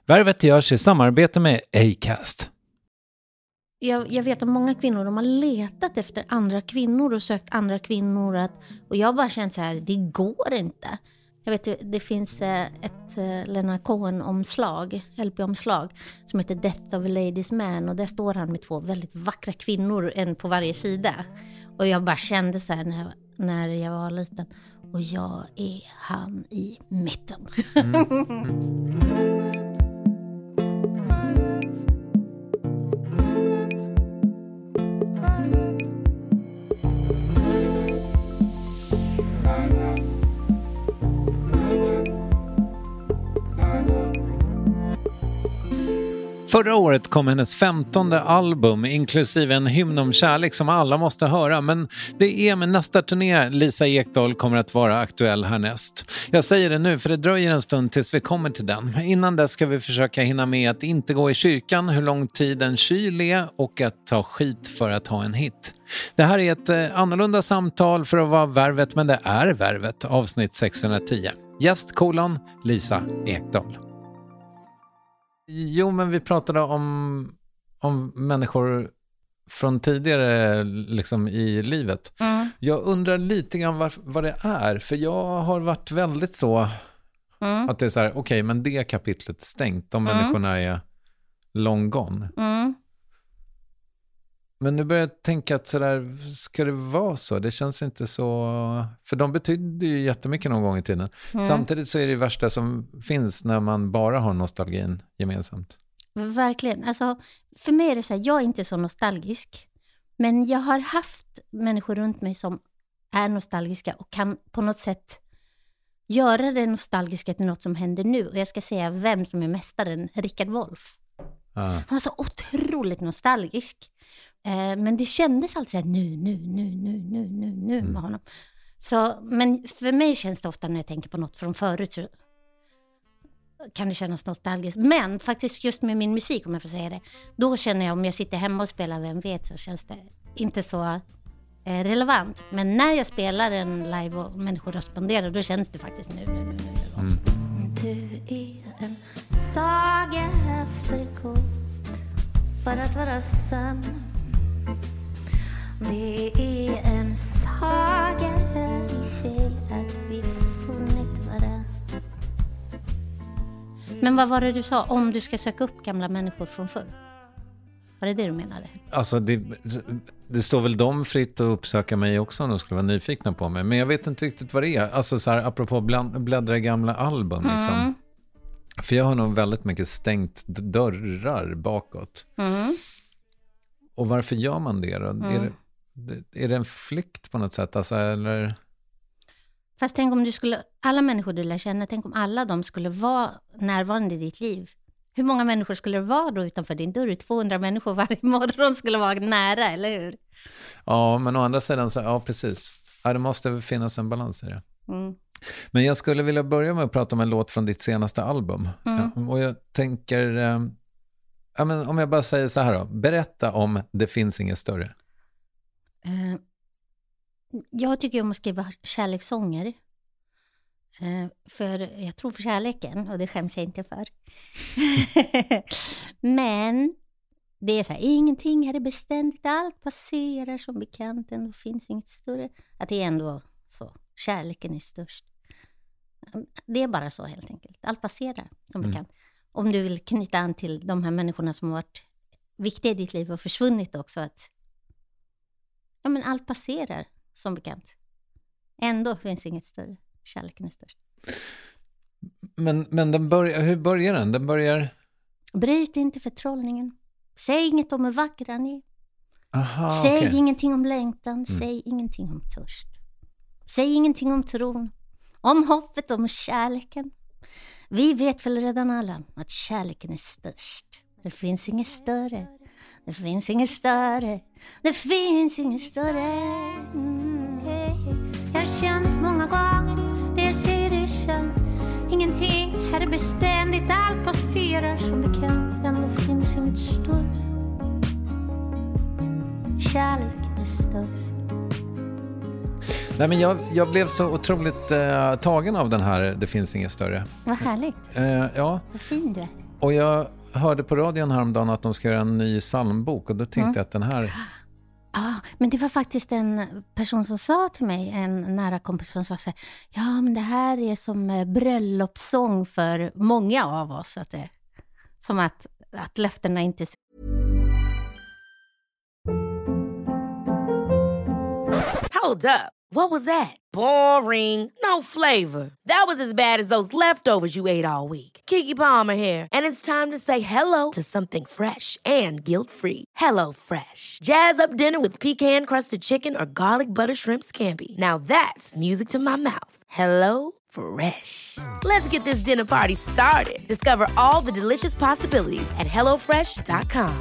Värvet görs i samarbete med Acast. Jag vet att många kvinnor, de har letat efter andra kvinnor och sökt andra kvinnor. Och jag har bara känt så här, det går inte. Jag vet, det finns ett Leonard Cohen-omslag, LP-omslag, som heter Death of a Ladies Man. Och där står han med 2 väldigt vackra kvinnor, en på varje sida. Och jag bara kände så här när jag var liten. Och jag är han i mitten. Förra året kom hennes 15:e album, inklusive en hymn om kärlek som alla måste höra. Men det är med nästa turné Lisa Ekdahl kommer att vara aktuell härnäst. Jag säger det nu för det dröjer en stund tills vi kommer till den. Innan dess ska vi försöka hinna med att inte gå i kyrkan, hur lång tid en kyl är och att ta skit för att ha en hit. Det här är ett annorlunda samtal för att vara Värvet, men det är Värvet, avsnitt 610. Gäst : Lisa Ekdahl. Jo, men vi pratade om människor från tidigare liksom i livet. Jag undrar lite grann vad det är. För jag har varit väldigt så att det är så här, okej, men det kapitlet är stängt. De människorna är long gone. Men nu börjar jag tänka att så där, ska det vara så? Det känns inte så... För de betyder ju jättemycket någon gång i tiden. Samtidigt så är det värsta som finns när man bara har nostalgin gemensamt. Verkligen. Alltså, för mig är det så här, jag är inte så nostalgisk. Men jag har haft människor runt mig som är nostalgiska och kan på något sätt göra det nostalgiska till något som händer nu. Och jag ska säga vem som är mästaren, Richard Wolff. Han var så otroligt nostalgisk. Men det kändes alltid så här, nu med honom. Så, men för mig känns det ofta när jag tänker på något från förut så kan det kännas nostalgiskt. Men faktiskt just med min musik, om jag får säga det, då känner jag, om jag sitter hemma och spelar Vem vet, så känns det inte så relevant. Men när jag spelar en live och människor responderar, då känns det faktiskt nu. Du är en saga för kort för att vara sann. Det är en saga i sig att vi funnit varann. Men vad var det du sa? Om du ska söka upp gamla människor från förr? Var det du menade? Alltså det står väl dem fritt att uppsöka mig också om de skulle vara nyfikna på mig. Men jag vet inte riktigt vad det är. Alltså så här, apropå bläddra gamla album liksom. För jag har nog väldigt mycket stängt dörrar bakåt. Och varför gör man det då? Är det en flykt på något sätt? Alltså, eller... Fast tänk om alla människor du lär känna, tänk om alla de skulle vara närvarande i ditt liv. Hur många människor skulle det vara då utanför din dörr? 200 människor varje morgon skulle vara nära, eller hur? Ja, men å andra sidan så, ja precis. Ja, det måste finnas en balans i det. Men jag skulle vilja börja med att prata om en låt från ditt senaste album. Och jag tänker, ja, men om jag bara säger så här då. Berätta om Det finns inget större. Jag tycker om att skriva kärlekssånger. För jag tror på kärleken och det skäms jag inte för. Men det är så här, ingenting här är beständigt, allt passerar som bekant, ändå finns inget större. Att det är ändå så, kärleken är störst. Det är bara så helt enkelt, allt passerar som bekant. Om du vill knyta an till de här människorna som har varit viktiga i ditt liv och försvunnit också, att ja, men allt passerar som bekant. Ändå finns inget större. Kärleken är störst. Men hur börjar den? Den börjar... Bryt inte förtrollningen. Säg inget om hur vackra ni är. Aha, säg ingenting om längtan. Säg ingenting om törst. Säg ingenting om tron. Om hoppet, om kärleken. Vi vet väl redan alla att kärleken är störst. Det finns inget större. Det finns inget större. Det finns inget större. Jag har känt många gånger. Det jag säger är sant. Ingenting här är beständigt. Allt passerar som bekant. Ändå finns inget större. Kärleken är störst. Nej, men jag blev så otroligt tagen av den här Det finns inget större. Vad härligt. Ja. Vad fin du är. Och jag hörde på radion häromdagen att de ska göra en ny psalmbok och då tänkte jag att den här... Ja, men det var faktiskt en person som sa till mig, en nära kompis som sa så här, ja men det här är som bröllopssång för många av oss. Att det, som att löftena inte... Hold up. What was that? Boring. No flavor. That was as bad as those leftovers you ate all week. Keke Palmer here, and it's time to say hello to something fresh and guilt-free. Hello Fresh. Jazz up dinner with pecan-crusted chicken or garlic butter shrimp scampi. Now that's music to my mouth. Hello Fresh. Let's get this dinner party started. Discover all the delicious possibilities at hellofresh.com.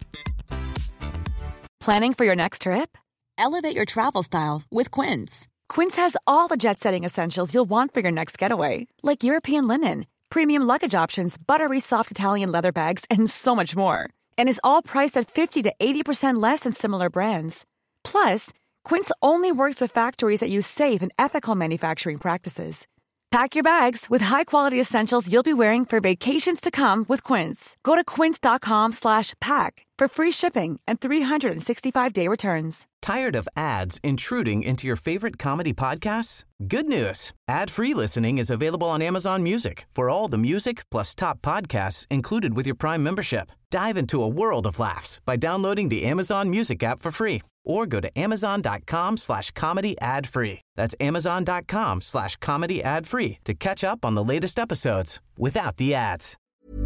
Planning for your next trip? Elevate your travel style with Quince. Quince has all the jet-setting essentials you'll want for your next getaway, like European linen, premium luggage options, buttery soft Italian leather bags, and so much more. And is all priced at 50 to 80% less than similar brands. Plus, Quince only works with factories that use safe and ethical manufacturing practices. Pack your bags with high-quality essentials you'll be wearing for vacations to come with Quince. Go to quince.com/pack for free shipping and 365-day returns. Tired of ads intruding into your favorite comedy podcasts? Good news. Ad-free listening is available on Amazon Music for all the music plus top podcasts included with your Prime membership. Dive into a world of laughs by downloading the Amazon Music app for free or go to amazon.com/comedy ad-free. That's amazon.com/comedy ad-free to catch up on the latest episodes without the ads.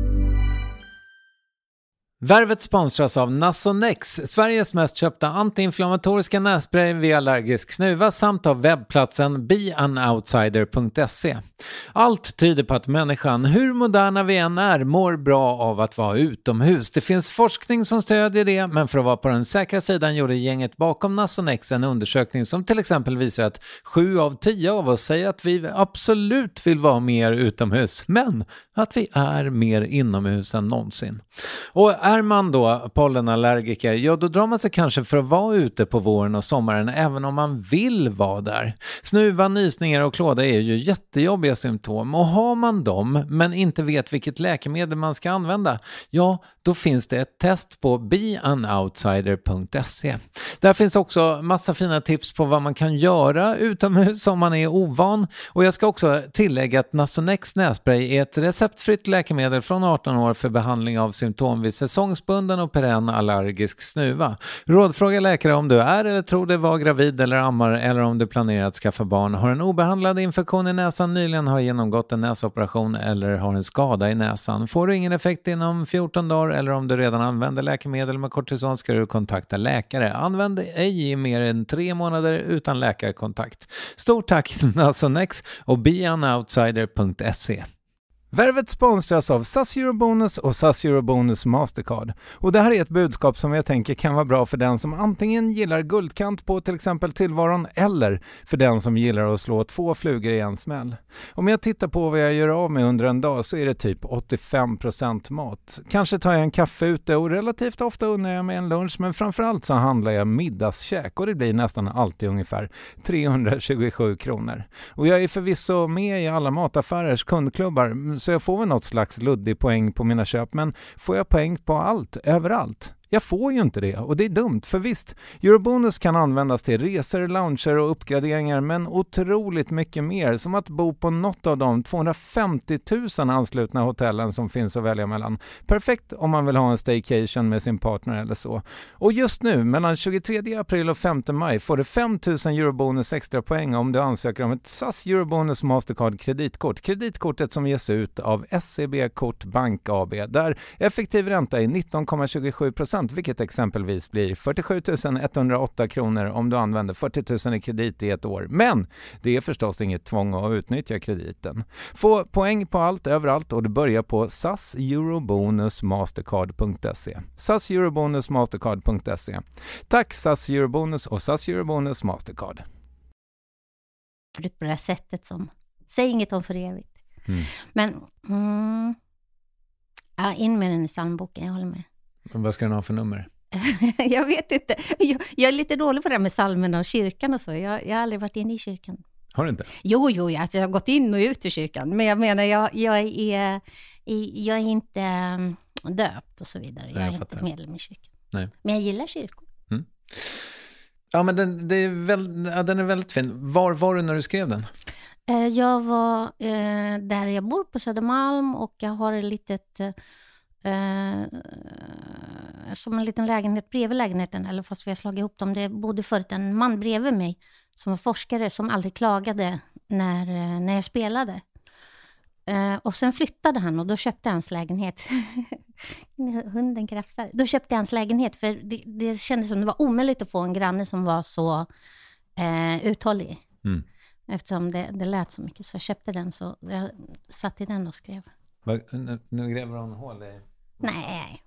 Värvet sponsras av Nasonex, Sveriges mest köpta antiinflammatoriska nässpray vid allergisk snuva samt av webbplatsen beanoutsider.se. Allt tyder på att människan, hur moderna vi än är, mår bra av att vara utomhus. Det finns forskning som stödjer det, men för att vara på den säkra sidan gjorde gänget bakom Nasonex en undersökning som till exempel visar att 7 av 10 av oss säger att vi absolut vill vara mer utomhus, men att vi är mer inomhus än någonsin. Och är man då pollenallergiker, ja då drar man sig kanske för att vara ute på våren och sommaren även om man vill vara där. Snuva, nysningar och klåda är ju jättejobbiga symptom och har man dem men inte vet vilket läkemedel man ska använda, ja då finns det ett test på beanoutsider.se. Där finns också massa fina tips på vad man kan göra utomhus om man är ovan, och jag ska också tillägga att Nasonex nässpray är ett receptfritt läkemedel från 18 år för behandling av symptom vid säsongsbunden och perenn allergisk snuva. Rådfråga läkare om du är eller tror dig vara gravid eller ammar eller om du planerar att skaffa barn, har en obehandlad infektion i näsan, nyligen har genomgått en näsoperation eller har en skada i näsan. Får du ingen effekt inom 14 dagar eller om du redan använder läkemedel med kortison ska du kontakta läkare. Använd ej i mer än 3 månader utan läkarkontakt. Stort tack Nasonex och beanoutsider.se. Värvet sponsras av SAS Eurobonus och SAS Eurobonus Mastercard. Och det här är ett budskap som jag tänker kan vara bra för den som antingen gillar guldkant på till exempel tillvaron eller för den som gillar att slå 2 flugor i en smäll. Om jag tittar på vad jag gör av med under en dag så är det typ 85% mat. Kanske tar jag en kaffe ute och relativt ofta unnar jag mig en lunch, men framförallt så handlar jag middagskäk och det blir nästan alltid ungefär 327 kronor. Och jag är förvisso med i alla mataffärers kundklubbar så jag får väl något slags luddig poäng på mina köp, men får jag poäng på allt, överallt? Jag får ju inte det och det är dumt, för visst, Eurobonus kan användas till resor, lounger och uppgraderingar, men otroligt mycket mer, som att bo på något av de 250 000 anslutna hotellen som finns att välja mellan. Perfekt om man vill ha en staycation med sin partner eller så. Och just nu, mellan 23 april och 5 maj får du 5 000 Eurobonus extra poäng om du ansöker om ett SAS Eurobonus Mastercard kreditkort. Kreditkortet som ges ut av SEB Kort Bank AB, där effektiv ränta är 19,27%. Vilket exempelvis blir 47 108 kronor om du använder 40 000 i kredit i ett år. Men det är förstås inget tvång att utnyttja krediten. Få poäng på allt överallt och du börjar på saseurobonusmastercard.se. saseurobonusmastercard.se. Tack SAS Eurobonus och SAS Eurobonus Mastercard. På det här sättet som säg inget om för evigt. Men ja, in med den i psalmboken, jag håller med. Vad ska den ha för nummer? Jag vet inte. Jag är lite dålig på det med psalmerna och kyrkan och så. Jag har aldrig varit inne i kyrkan. Har du inte? Jo, alltså jag har gått in och ut ur kyrkan. Men jag menar, jag är Jag är inte döpt och så vidare. Jag är inte medlem i kyrkan. Nej. Men jag gillar kyrkor. Mm. Ja, men den är väldigt fin. Var var du när du skrev den? Jag var där jag bor på Södermalm och jag har ett litet som en liten lägenhet bredvid lägenheten, eller fast vi har slagit ihop dem. Det bodde förut en man bredvid mig som var forskare som aldrig klagade när jag spelade. Och sen flyttade han och då köpte jag hans lägenhet. Hunden krafsar. Då köpte jag hans lägenhet för det kändes som det var omöjligt att få en granne som var så uthållig. Mm. Eftersom det lät så mycket så jag köpte den, så jag satt i den och skrev. Nu gräver hon hål i... Nej.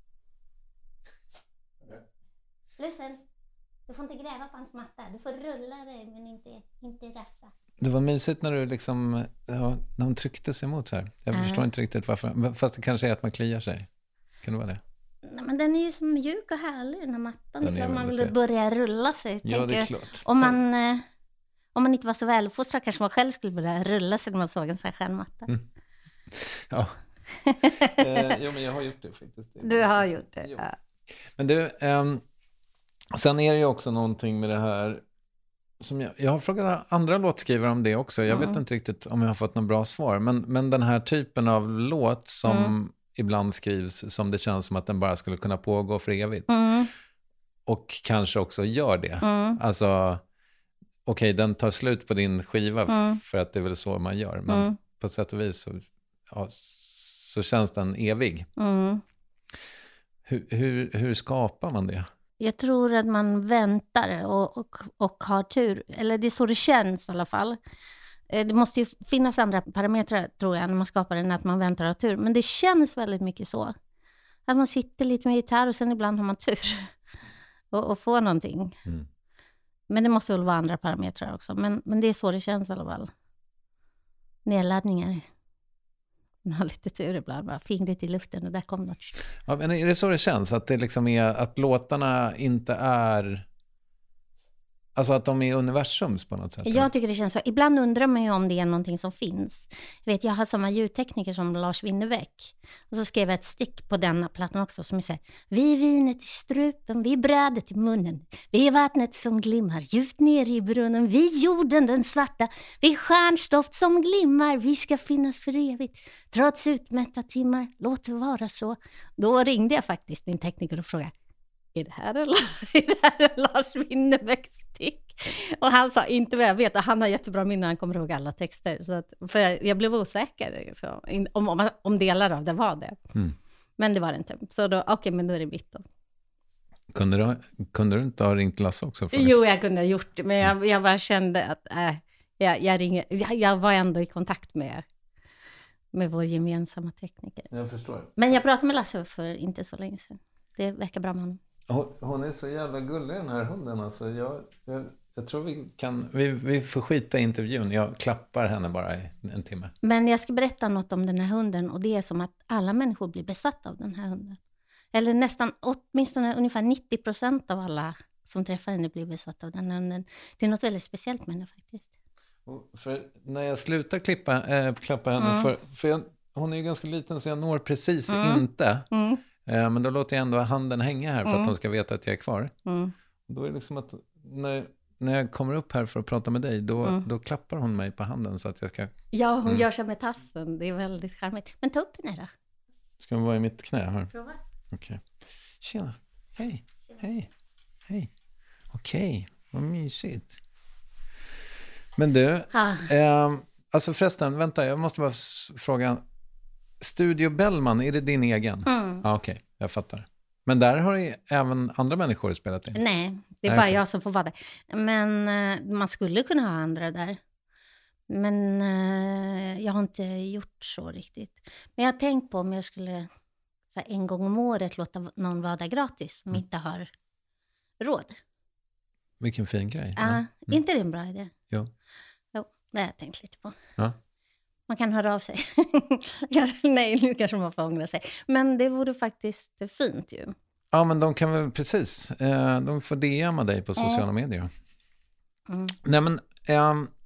Listen, du får inte gräva på hans matta. Du får rulla dig men inte rafsa. Det var mysigt när du liksom, när hon tryckte sig emot så här. Jag förstår inte riktigt varför. Fast det kanske är att man kliar sig. Kan det vara det? Nej, men den är ju så mjuk och härlig, den här mattan. Det är klart man vill börja rulla sig. Ja, det är klart. Om man inte var så välfostrad kanske man själv skulle börja rulla sig när man såg en sån här skärmmatta. Mm. Ja. Jo, men jag har gjort det faktiskt. Du har gjort det, ja. Men du, sen är det ju också någonting med det här som jag har frågat andra låtskrivare om det också. Jag vet inte riktigt om jag har fått något bra svar. Men den här typen av låt som ibland skrivs som det känns som att den bara skulle kunna pågå för evigt. Och kanske också gör det. Alltså, okej, den tar slut på din skiva för att det är väl så man gör. Men på sätt och vis så känns den evig. Hur skapar man det? Jag tror att man väntar och har tur. Eller det är så det känns i alla fall. Det måste ju finnas andra parametrar tror jag när man skapar den, att man väntar och har tur. Men det känns väldigt mycket så. Att man sitter lite med gitarr och sen ibland har man tur. Och får någonting. Men det måste väl vara andra parametrar också. Men det är så det känns i alla fall. Nedladdningar. Man har lite tur ibland, bara fingret i luften och där kommer något. Ja, men är det så det känns? Att det liksom är att låtarna inte är... Alltså att de är universums på något sätt? Jag tycker det känns så. Ibland undrar man ju om det är någonting som finns. Jag har samma ljudtekniker som Lars Winnerbäck. Och så skrev jag ett stick på denna plattan också som säger: vi är vinet i strupen, vi är brödet i munnen. Vi är vattnet som glimmar djupt ner i brunnen. Vi är jorden den svarta, vi är stjärnstoft som glimmar. Vi ska finnas för evigt, trots utmätta timmar. Låt det vara så. Då ringde jag faktiskt min tekniker och frågade: är det här en Lars Winnerbäcks stick? Och han sa inte vad jag vet. Han har jättebra minne, han kommer ihåg alla texter. Så att, för jag blev osäker så, om delar av det var det. Men det var det inte. Så då, okej, men då är det mitt då. Kunde du inte ha ringt Lasse också? Jo, jag kunde ha gjort det. Men jag bara kände att jag var ändå i kontakt med vår gemensamma tekniker. Jag förstår. Men jag pratade med Lasse för inte så länge sedan. Det verkar bra med honom. Hon är så jävla gullig den här hunden. Alltså jag tror vi får skita i intervjun. Jag klappar henne bara i en timme. Men jag ska berätta något om den här hunden. Och det är som att alla människor blir besatta av den här hunden. Eller nästan, åtminstone ungefär 90% av alla som träffar henne blir besatta av den här hunden. Det är något väldigt speciellt med henne faktiskt. För när jag slutar klappa henne, för hon är ju ganska liten så jag når precis inte. Men då låter jag ändå handen hänga här för att de ska veta att jag är kvar. Då är det liksom att när jag kommer upp här för att prata med dig, då klappar hon mig på handen så att jag ska... Ja, hon gör sig med tassen. Det är väldigt charmigt. Men ta upp henne då. Ska hon vara i mitt knä här? Prova. Okej. Tjena. Hej. Hej. Hej. Okej. Vad mysigt. Men du, alltså förresten, vänta, jag måste bara fråga. Studio Bellman, är det din egen? Okej, jag fattar. Men där har ju även andra människor spelat in? Nej, det är bara jag som får vara där. Men man skulle kunna ha andra där. Men jag har inte gjort så riktigt. Men jag har tänkt på om jag skulle så här, en gång om året låta någon vara där gratis som inte har råd. Vilken fin grej. Inte det en bra idé? Jo, det har jag tänkt lite på. Ja. Man kan höra av sig. Nej, nu kanske man får ångra sig. Men det vore faktiskt fint ju. Ja, men de kan väl precis. De får DMa dig på sociala medier. Nej, men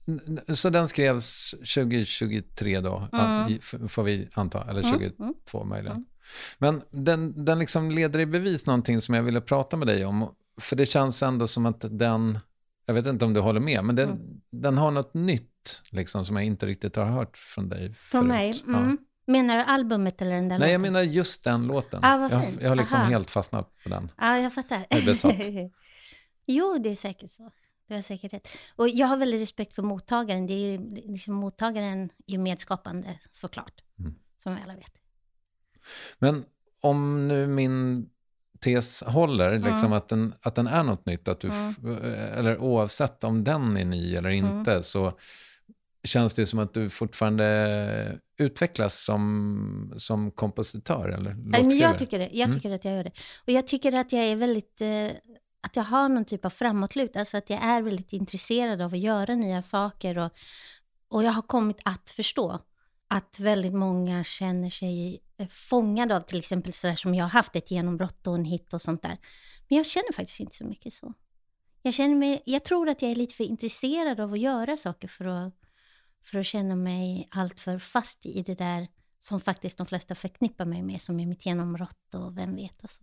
Så den skrevs 2023 då, får vi anta, eller 2022 möjligen. Men den liksom leder i bevis någonting som jag ville prata med dig om. För det känns ändå som att den, jag vet inte om du håller med, men den har något nytt liksom, som jag inte riktigt har hört från dig från mig? Ja. Menar du albumet eller den där låten? Jag menar just den låten. Jag har liksom helt fastnat på den. Ja, jag fattar. Jag är besatt. Jo, det är säkert så. Det har säkert rätt. Och jag har väldigt respekt för mottagaren. Det är liksom, mottagaren är medskapande, såklart. Som vi alla vet. Men om nu min tes håller, liksom att den är något nytt, att du eller oavsett om den är ny eller inte, så känns det som att du fortfarande utvecklas som kompositör eller låtskrivare. Jag tycker det. Jag tycker att jag gör det. Och jag tycker att jag är väldigt... att jag har någon typ av framåtlut. Alltså att jag är väldigt intresserad av att göra nya saker. Och jag har kommit att förstå att väldigt många känner sig fångade av till exempel sådär som jag har haft ett genombrott och en hit och sånt där. Men jag känner faktiskt inte så mycket så. Jag tror att jag är lite för intresserad av att göra saker för att känna mig allt för fast i det där som faktiskt de flesta förknippar mig med, som är mitt genombrott och vem vet alltså.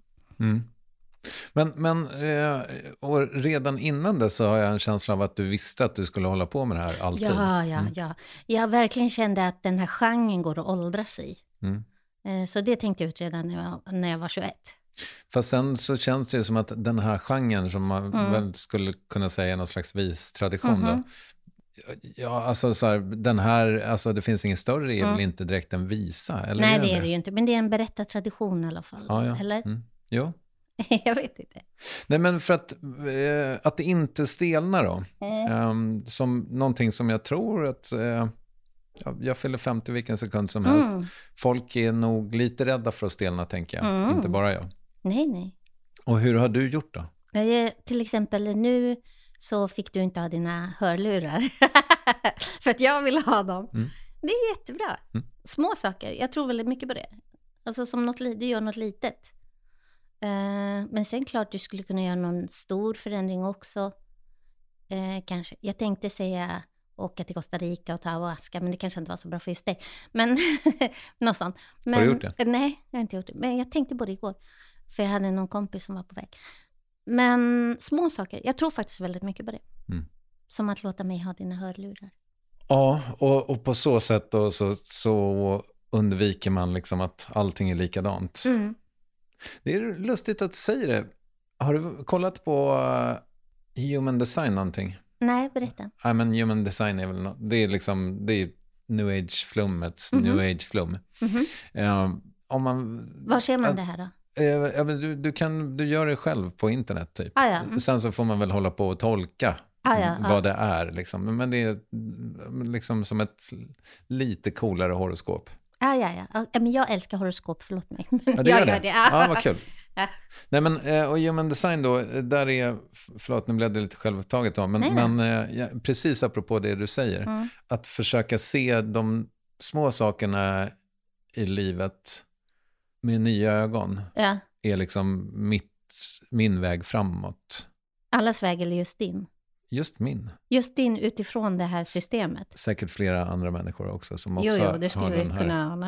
Men och redan innan det så har jag en känsla av att du visste att du skulle hålla på med det här alltid. Ja. Jag verkligen kände att den här genren går att åldras i. Så det tänkte jag ut redan när jag var 21. Fast sen så känns det ju som att den här genren som man väl skulle kunna säga är någon slags vistradition då. Ja, alltså så här, den här, alltså det finns ingen större, är väl inte direkt en visa? Eller nej, det är det ju inte. Men det är en berättartradition i alla fall. Ja. Eller? Jo. Jag vet inte. Nej, men för att det inte stelnar då. Som någonting som jag tror att jag fyller 50 vilken sekund som helst. Folk är nog lite rädda för att stelna, tänker jag. Inte bara jag. Nej. Och hur har du gjort då? Till exempel nu så fick du inte ha dina hörlurar. För att jag vill ha dem. Det är jättebra. Små saker. Jag tror väldigt mycket på det. Alltså som du gör något litet. Men sen klart du skulle kunna göra någon stor förändring också. Kanske. Jag tänkte säga åka till Costa Rica och ta ayahuasca, men det kanske inte var så bra för just dig. Men något sånt. Har du gjort det? Nej, jag har inte gjort det. Men jag tänkte på det igår. För jag hade någon kompis som var på väg. Men små saker. Jag tror faktiskt väldigt mycket på det. Som att låta mig ha dina hörlurar. Ja, och på så sätt då, så undviker man liksom att allting är likadant. Det är lustigt att säga det. Har du kollat på Human Design någonting? Nej, berätta. Nej, men Human Design är väl det är liksom, det är New Age-flummets New Age-flum. Om man, var ser man det här då? Du gör det själv på internet typ. Sen så får man väl hålla på och tolka vad det är liksom. Men det är liksom som ett lite coolare horoskop. Men jag älskar horoskop, förlåt mig. Men jag gör det. Ja, vad kul. Nej, men och Human Design då, där är, förlåt nu blev det lite självupptaget då, men precis apropå det du säger, att försöka se de små sakerna i livet med nya ögon är liksom min väg framåt. Allas väg eller just din? Just min. Just din utifrån det här systemet. Säkert flera andra människor också som också det skulle har den vi kunna ana.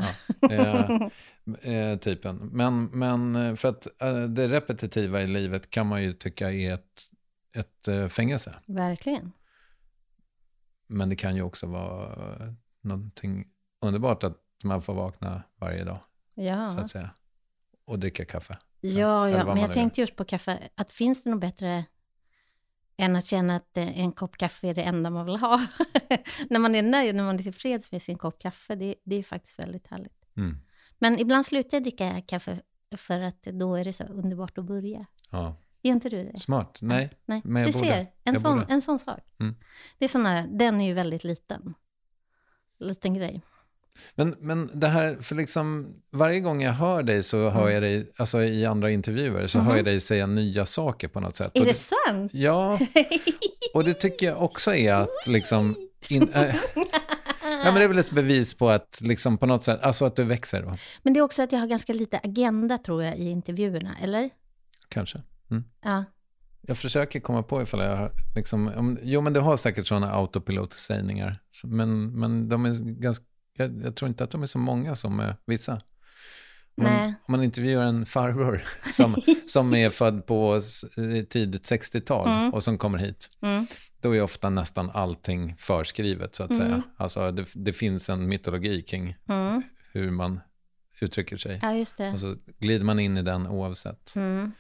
Typen. Men för att det repetitiva i livet kan man ju tycka är ett fängelse. Verkligen. Men det kan ju också vara någonting underbart att man får vakna varje dag. Så att säga. Och dricka kaffe. Ja, men jag tänkte just på kaffe. Att finns det något bättre än att känna att en kopp kaffe är det enda man vill ha. När man är nöjd, när man är tillfreds med sin kopp kaffe. Det är faktiskt väldigt härligt. Men ibland slutar jag dricka kaffe för att då är det så underbart att börja. Ja. Är inte du det? Smart. Nej. Men du ser, en sån sak. Det är såna, den är ju väldigt liten grej. Men det här, för liksom varje gång jag hör dig så hör jag dig, alltså i andra intervjuer så hör jag dig säga nya saker på något sätt. Är det sant? Ja, och det tycker jag också är att liksom men det är väl ett bevis på att liksom på något sätt, alltså att du växer då. Men det är också att jag har ganska lite agenda tror jag i intervjuerna, eller? Kanske. Ja. Jag försöker komma på ifall jag har liksom, jo men du har säkert sådana autopilotsägningar, men de är ganska, jag tror inte att de är så många som vissa. Om man intervjuar en farbror som är född på tidigt 60-tal och som kommer hit, då är ofta nästan allting förskrivet så att säga. Alltså det finns en mytologi kring hur man uttrycker sig. Ja, just det. Och så glider man in i den oavsett.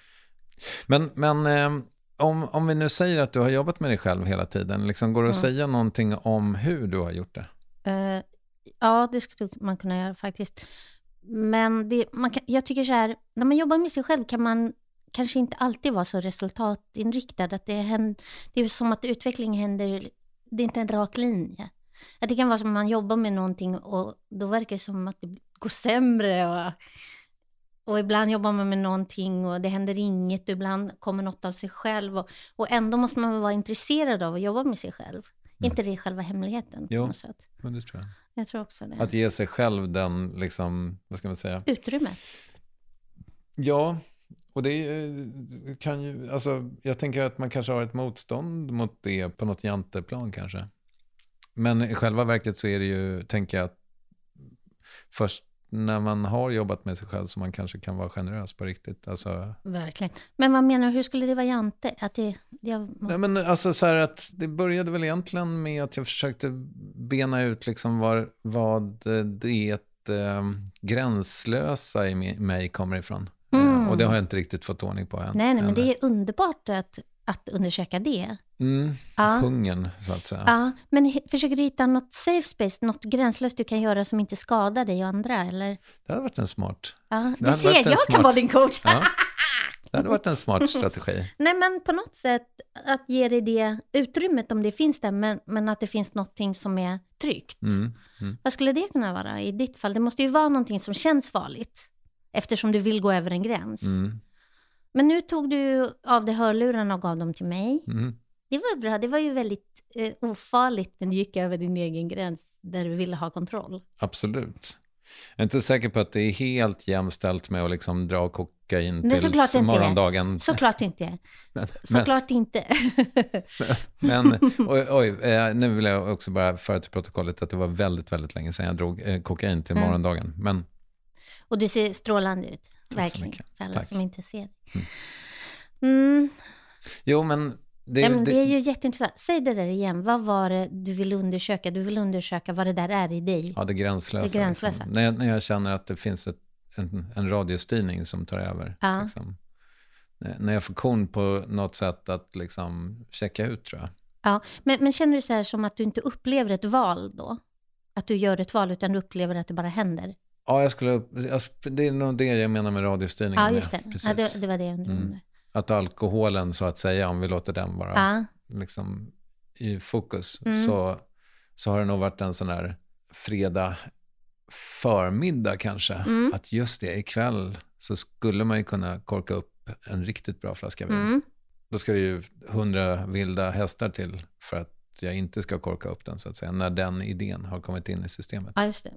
Men om vi nu säger att du har jobbat med dig själv hela tiden, liksom, går det att säga någonting om hur du har gjort det? Ja, det skulle man kunna göra faktiskt. Men jag tycker så här, när man jobbar med sig själv kan man kanske inte alltid vara så resultatinriktad. Att det är som att utveckling händer, det är inte en rak linje. Att det kan vara som att man jobbar med någonting och då verkar det som att det går sämre. Och ibland jobbar man med någonting och det händer inget. Och ibland kommer något av sig själv. Och ändå måste man vara intresserad av att jobba med sig själv. Inte det är själva hemligheten. Jo, på något sätt. Men det tror jag. Jag tror också det. Att ge sig själv den, liksom, vad ska man säga? Utrymmet. Ja, och det kan ju, alltså jag tänker att man kanske har ett motstånd mot det på något janteplan kanske. Men i själva verket så är det ju, tänker jag, att först när man har jobbat med sig själv så man kanske kan vara generös på riktigt. Alltså... Verkligen. Men vad menar du, hur skulle det vara jante? Att Nej, men alltså så här att det började väl egentligen med att jag försökte bena ut liksom vad det gränslösa i mig kommer ifrån. Och det har jag inte riktigt fått ordning på än. Nej, men det är underbart att undersöka det. Hungern så att säga. Ja, men försöker du hitta något safe space, något gränslöst du kan göra som inte skadar dig och andra, eller? Det hade varit en smart. Ja, du ser, jag kan vara din coach. Ja, det hade varit en smart strategi. Nej, men på något sätt att ge dig det utrymmet om det finns där, men att det finns någonting som är tryggt. Vad skulle det kunna vara i ditt fall? Det måste ju vara någonting som känns farligt, eftersom du vill gå över en gräns. Men nu tog du av dig hörlurarna och gav dem till mig. Det var bra, det var ju väldigt ofarligt, men du gick över din egen gräns där du ville ha kontroll. Absolut. Jag är inte säker på att det är helt jämställt med att liksom dra kokain till morgondagen. Såklart inte. Såklart inte. Men nu vill jag också bara föra till protokollet att det var väldigt, väldigt länge sedan jag drog kokain till morgondagen. Men... Och du ser strålande ut, verkligen. För alla som inte ser. Jo, men... Det är ju jätteintressant. Säg det där igen. Vad var det du ville undersöka? Du vill undersöka vad det där är i dig. Ja, det gränslösa. Liksom. När jag känner att det finns en radiostyrning som tar över. Ja. Liksom. När jag får kon på något sätt att liksom checka ut, tror jag. Ja, men känner du så här som att du inte upplever ett val då? Att du gör ett val utan du upplever att det bara händer? Ja, det är nog det jag menar med radiostyrningen. Ja, just det. Ja, det var det jag undrade. Att alkoholen, så att säga, om vi låter den vara liksom i fokus, så har det nog varit en sån här fredag förmiddag kanske. Att just det, ikväll så skulle man ju kunna korka upp en riktigt bra flaska vin. Då ska det ju 100 vilda hästar till för att jag inte ska korka upp den, så att säga, när den idén har kommit in i systemet. Ja, just det.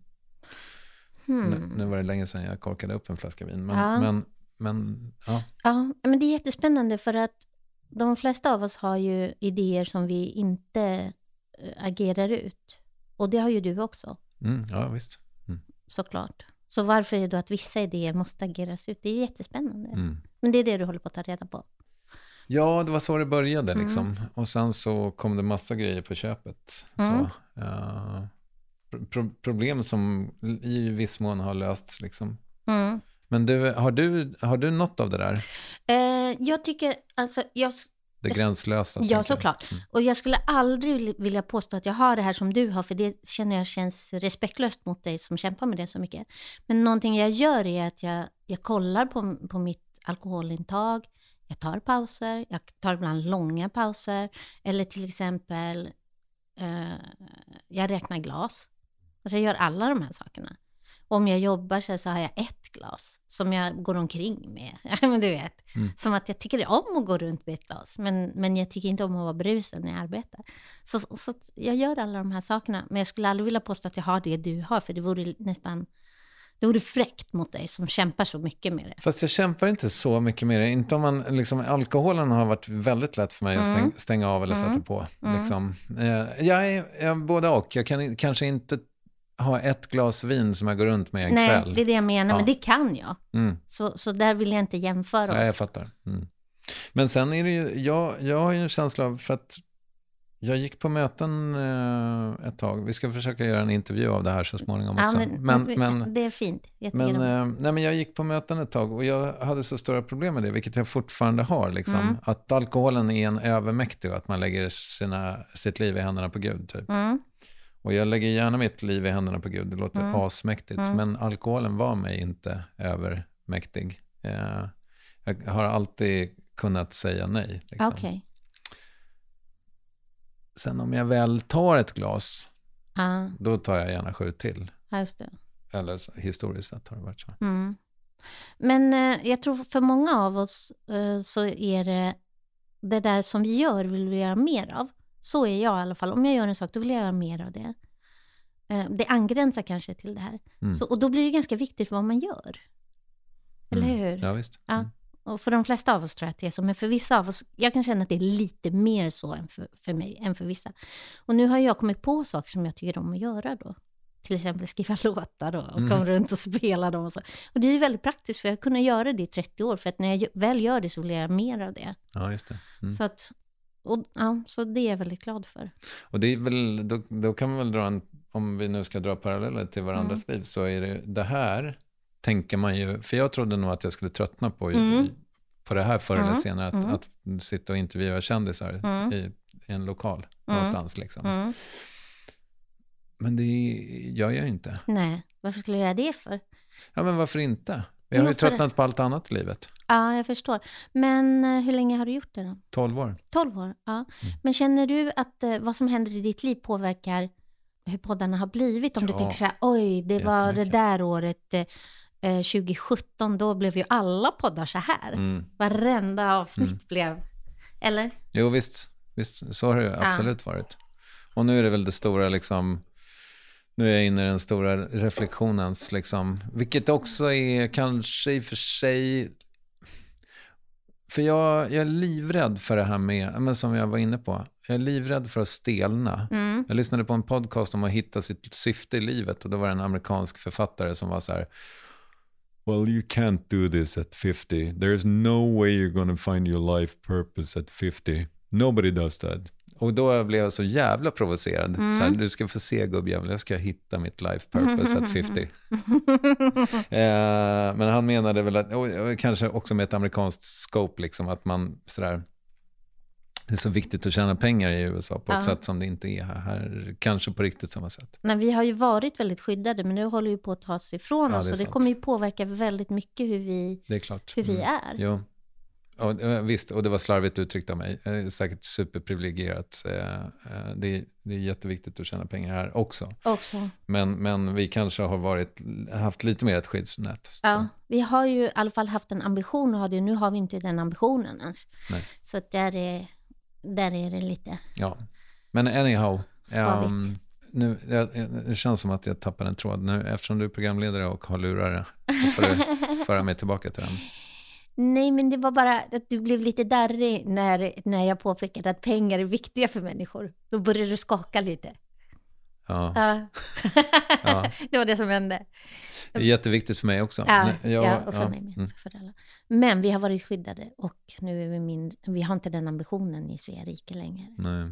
Nu var det länge sedan jag korkade upp en flaska vin, men men det är jättespännande för att de flesta av oss har ju idéer som vi inte agerar ut. Och det har ju du också. Ja, visst. Såklart. Så varför är det då att vissa idéer måste ageras ut? Det är ju jättespännande. Men det är det du håller på att ta reda på. Ja, det var så det började liksom. Och sen så kom det massa grejer på köpet. Så, problem som i viss mån har lösts liksom. Men har du något av det där? Jag tycker, alltså... Det gränslösa. Ja, såklart. Och jag skulle aldrig vilja påstå att jag har det här som du har, för det känner jag känns respektlöst mot dig som kämpar med det så mycket. Men någonting jag gör är att jag kollar på mitt alkoholintag. Jag tar pauser, jag tar ibland långa pauser. Eller till exempel, jag räknar glas. Alltså jag gör alla de här sakerna. Om jag jobbar så har jag ett glas som jag går omkring med. Men du vet, som att jag tycker om att gå runt med ett glas. Men jag tycker inte om att vara brusad när jag arbetar. Så jag gör alla de här sakerna. Men jag skulle aldrig vilja påstå att jag har det du har. För det vore nästan Det vore fräckt mot dig som kämpar så mycket med det. Fast jag kämpar inte så mycket med det. Inte om man, liksom, alkoholen har varit väldigt lätt för mig att stänga av eller sätta på. Liksom. Jag är både och. Jag kan kanske inte ha ett glas vin som jag går runt med en kväll. Nej, det är det jag menar, men det kan jag. Så där vill jag inte jämföra oss. Ja, jag fattar. Men sen är det ju, jag har ju en känsla av, för att jag gick på möten ett tag. Vi ska försöka göra en intervju av det här så småningom också. Men det är fint. Men jag gick på möten ett tag och jag hade så stora problem med det, vilket jag fortfarande har. Liksom. Att alkoholen är en övermäktig och att man lägger sitt liv i händerna på Gud. Typ. Och jag lägger gärna mitt liv i händerna på Gud. Det låter asmäktigt. Men alkoholen var mig inte övermäktig. Jag har alltid kunnat säga nej. Liksom. Okej. Sen om jag väl tar ett glas, då tar jag gärna 7 till. Ja, just det. Eller historiskt sett har det varit så. Men jag tror för många av oss så är det där som vi gör vill vi göra mer av. Så är jag i alla fall. Om jag gör en sak, då vill jag göra mer av det. Det angränsar kanske till det här. Och då blir det ganska viktigt vad man gör. Eller hur? Ja, visst. Ja. Och för de flesta av oss tror jag att det är så. Men för vissa av oss, jag kan känna att det är lite mer så än för mig än för vissa. Och nu har jag kommit på saker som jag tycker om att göra då. Till exempel skriva låtar då, och komma runt och spela dem och så. Och det är ju väldigt praktiskt för jag kunde göra det i 30 år. För att när jag väl gör det så vill jag göra mer av det. Ja, just det. Så att, så det är jag väldigt glad för. Och det är väl, då kan man väl dra om vi nu ska dra paralleller till varandras liv, så är det här, tänker man ju, för jag trodde nog att jag skulle tröttna på det här förr eller senare, att sitta och intervjua kändisar i en lokal någonstans liksom. Men det gör jag ju inte. Nej, varför skulle jag göra det för? Ja, men varför inte? Jag har ju tröttnat på allt annat i livet. Ja, jag förstår. Men hur länge har du gjort det då? 12 år. 12 år, ja. Men känner du att vad som händer i ditt liv påverkar hur poddarna har blivit? Om du tänker så här, oj, det var det där året 2017, då blev ju alla poddar så här. Varenda avsnitt blev, eller? Jo, visst, så har det absolut varit. Och nu är det väl det stora liksom, nu är jag inne i den stora reflektionens liksom, vilket också är kanske i och för sig, för jag är livrädd för det här med, men som jag var inne på, jag är livrädd för att stelna. Jag lyssnade på en podcast om att hitta sitt syfte i livet, och då var det en amerikansk författare som var så här: well, you can't do this at 50. There's no way you're going to find your life purpose at 50. Nobody does that. Och då blev jag så jävla provocerad. Så här, du ska få se, gubbjävel, jag ska hitta mitt life purpose at 50. Men han menade väl att, och kanske också med ett amerikanskt scope, liksom, att man sådär, det är så viktigt att tjäna pengar i USA på ett sätt som det inte är här, kanske på riktigt samma sätt. Nej, vi har ju varit väldigt skyddade, men nu håller ju på att ta sig ifrån oss, och det kommer ju påverka väldigt mycket hur vi, det är klart. Hur vi är. Jo. Och, visst, och det var slarvigt uttryckt av mig. Säkert superprivilegierat. Det är jätteviktigt att tjäna pengar här också. Men vi kanske har haft lite mer ett skyddsnät. Ja, så. Vi har ju i alla fall haft en ambition, och nu har vi inte den ambitionen ens. Nej. Så att där är det lite. Ja, men anyhow. Nu, det känns som att jag tappar en tråd nu. Eftersom du är programledare och har lurare, så får du föra mig tillbaka till den. Nej, men det var bara att du blev lite darrig när jag påpekade att pengar är viktiga för människor. Då började du skaka lite. Ja. Det var det som hände. Det är jätteviktigt för mig också. Och för mig med. För alla. Men vi har varit skyddade, och nu är vi har inte den ambitionen i Svea rike längre. Nej.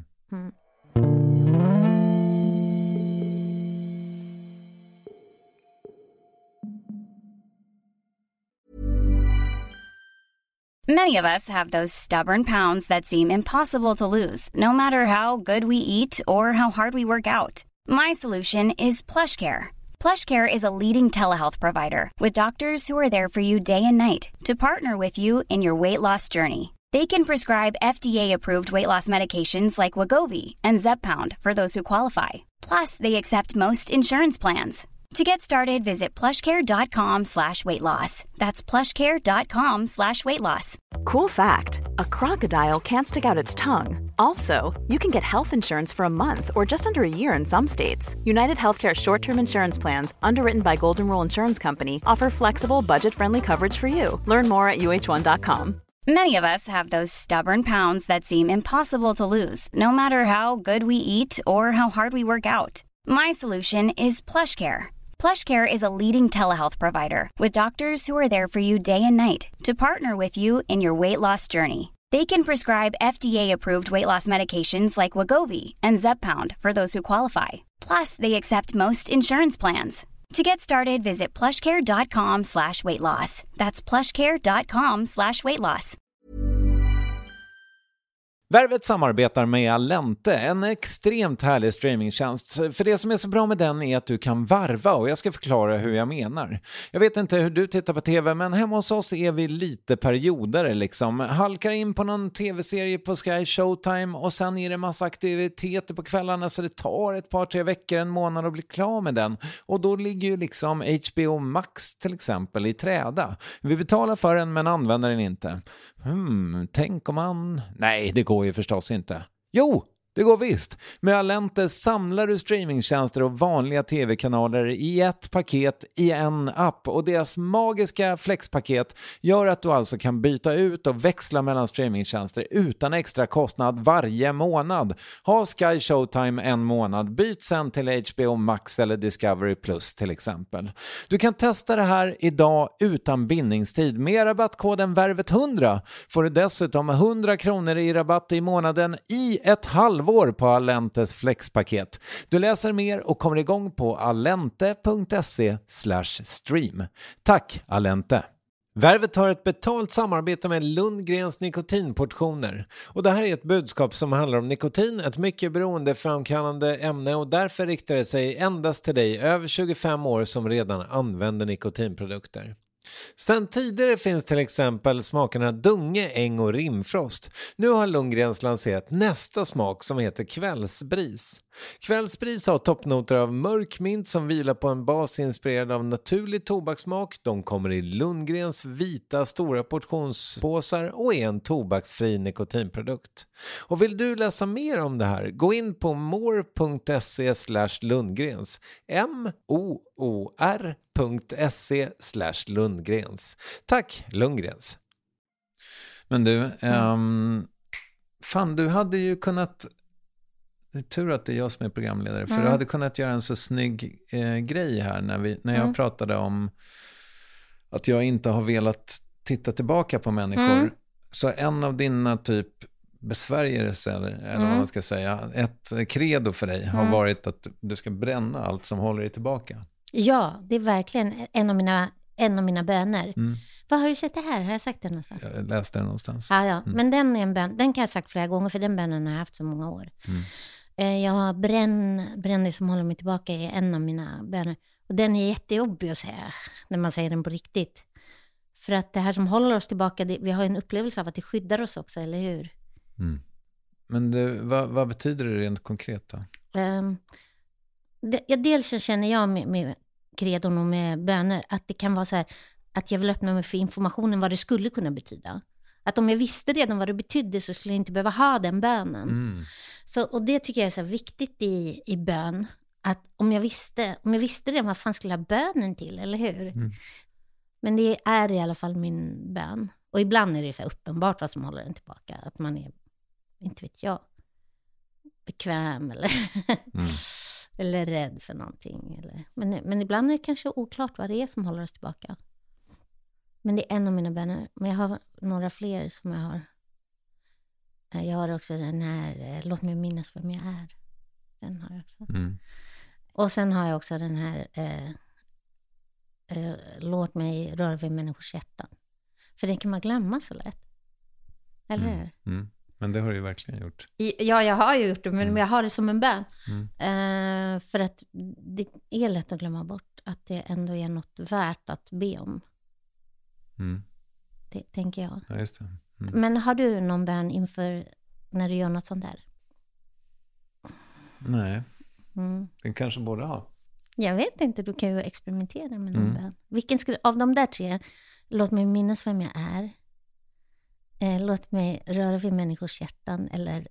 Many of us have those stubborn pounds that seem impossible to lose, no matter how good we eat or how hard we work out. My solution is PlushCare. PlushCare is a leading telehealth provider with doctors who are there for you day and night to partner with you in your weight loss journey. They can prescribe FDA-approved weight loss medications like Wegovy and Zepbound for those who qualify. Plus, they accept most insurance plans. To get started, visit plushcare.com/weightloss. That's plushcare.com/weightloss. Cool fact, a crocodile can't stick out its tongue. Also, you can get health insurance for a month or just under a year in some states. United Healthcare short-term insurance plans, underwritten by Golden Rule Insurance Company, offer flexible, budget-friendly coverage for you. Learn more at uh1.com. Many of us have those stubborn pounds that seem impossible to lose, no matter how good we eat or how hard we work out. My solution is PlushCare. PlushCare is a leading telehealth provider with doctors who are there for you day and night to partner with you in your weight loss journey. They can prescribe FDA-approved weight loss medications like Wegovy and Zepbound for those who qualify. Plus, they accept most insurance plans. To get started, visit plushcare.com/weightloss. That's plushcare.com/weightloss. Värvet samarbetar med Allente, en extremt härlig streamingtjänst. För det som är så bra med den är att du kan varva, och jag ska förklara hur jag menar. Jag vet inte hur du tittar på tv, men hemma hos oss är vi lite perioder liksom. Halkar in på någon tv-serie på Sky Showtime och sen är det massa aktiviteter på kvällarna, så det tar ett par, 3 veckor, en månad att bli klar med den. Och då ligger ju liksom HBO Max till exempel i träda. Vi betalar för den men använder den inte. Tänk om man... Nej, det går ju förstås inte. Jo, det går visst. Med Allente samlar du streamingtjänster och vanliga tv-kanaler i ett paket i en app, och deras magiska flexpaket gör att du alltså kan byta ut och växla mellan streamingtjänster utan extra kostnad varje månad. Ha Sky Showtime en månad, byt sen till HBO Max eller Discovery Plus till exempel. Du kan testa det här idag utan bindningstid. Med rabattkoden VÄRVET100 får du dessutom 100 kronor i rabatt i månaden i ett halvår på Allentes flexpaket. Du läser mer och kommer igång på allente.se/stream. Tack Allente! Värvet har ett betalt samarbete med Lundgrens nikotinportioner. Och det här är ett budskap som handlar om nikotin, ett mycket beroendeframkallande ämne, och därför riktar det sig endast till dig över 25 år som redan använder nikotinprodukter. Sen tidigare finns till exempel smakerna Dunge, Äng och Rimfrost. Nu har Lundgrens lanserat nästa smak som heter Kvällsbris. Kvällsbris har toppnoter av mörk mint som vilar på en bas inspirerad av naturlig tobakssmak. De kommer i Lundgrens vita stora portionspåsar och är en tobaksfri nikotinprodukt. Och vill du läsa mer om det här, gå in på more.se/Lundgrens. moor.se/Lundgrens. Tack Lundgrens. Men du, fan, du hade ju kunnat... Det är tur att det är jag som är programledare, för du hade kunnat göra en så snygg grej här när jag pratade om att jag inte har velat titta tillbaka på människor. Så en av dina typ besvärjelser eller vad man ska säga, ett credo för dig har varit att du ska bränna allt som håller dig tillbaka. Ja, det är verkligen en av mina böner. Vad har du sett det här? Har jag sagt det någonstans? Jag läste det någonstans. Ja. Men den är en bön. Den kan jag ha sagt flera gånger, för den bönen har jag haft så många år. Jag har bränn det som håller mig tillbaka är en av mina böner. Och den är jättejobbig att säga när man säger den på riktigt. För att det här som håller oss tillbaka, vi har en upplevelse av att det skyddar oss också, eller hur? Men vad betyder det rent konkret då? Dels så känner jag med kredon och med böner att det kan vara så här att jag vill öppna mig för informationen vad det skulle kunna betyda. Att om jag visste redan vad det betydde så skulle jag inte behöva ha den bönen. Så, och det tycker jag är så viktigt i bön. Att om jag visste det, vad fan skulle jag ha bönen till, eller hur? Men det är i alla fall min bön. Och ibland är det så här uppenbart vad som håller den tillbaka. Att man är, inte vet jag, bekväm eller, eller rädd för någonting. Eller. Men ibland är det kanske oklart vad det är som håller oss tillbaka. Men det är en av mina böner. Men jag har några fler som jag har. Jag har också den här, låt mig minnas vem jag är. Den har jag också. Och sen har jag också den här, låt mig röra vid människors hjärtan. För den kan man glömma så lätt. Eller hur? Men det har du ju verkligen gjort. Ja, jag har ju gjort det, men jag har det som en bön. För att det är lätt att glömma bort att det ändå är något värt att be om. Det tänker jag. Ja, just det. Men har du någon bön inför när du gör något sånt där? Nej. Den kanske borde ha. Jag vet inte, du kan ju experimentera med någon bön. Vilken skulle, av de där 3, låt mig minnas vem jag är. Låt mig röra vid människors hjärtan. Eller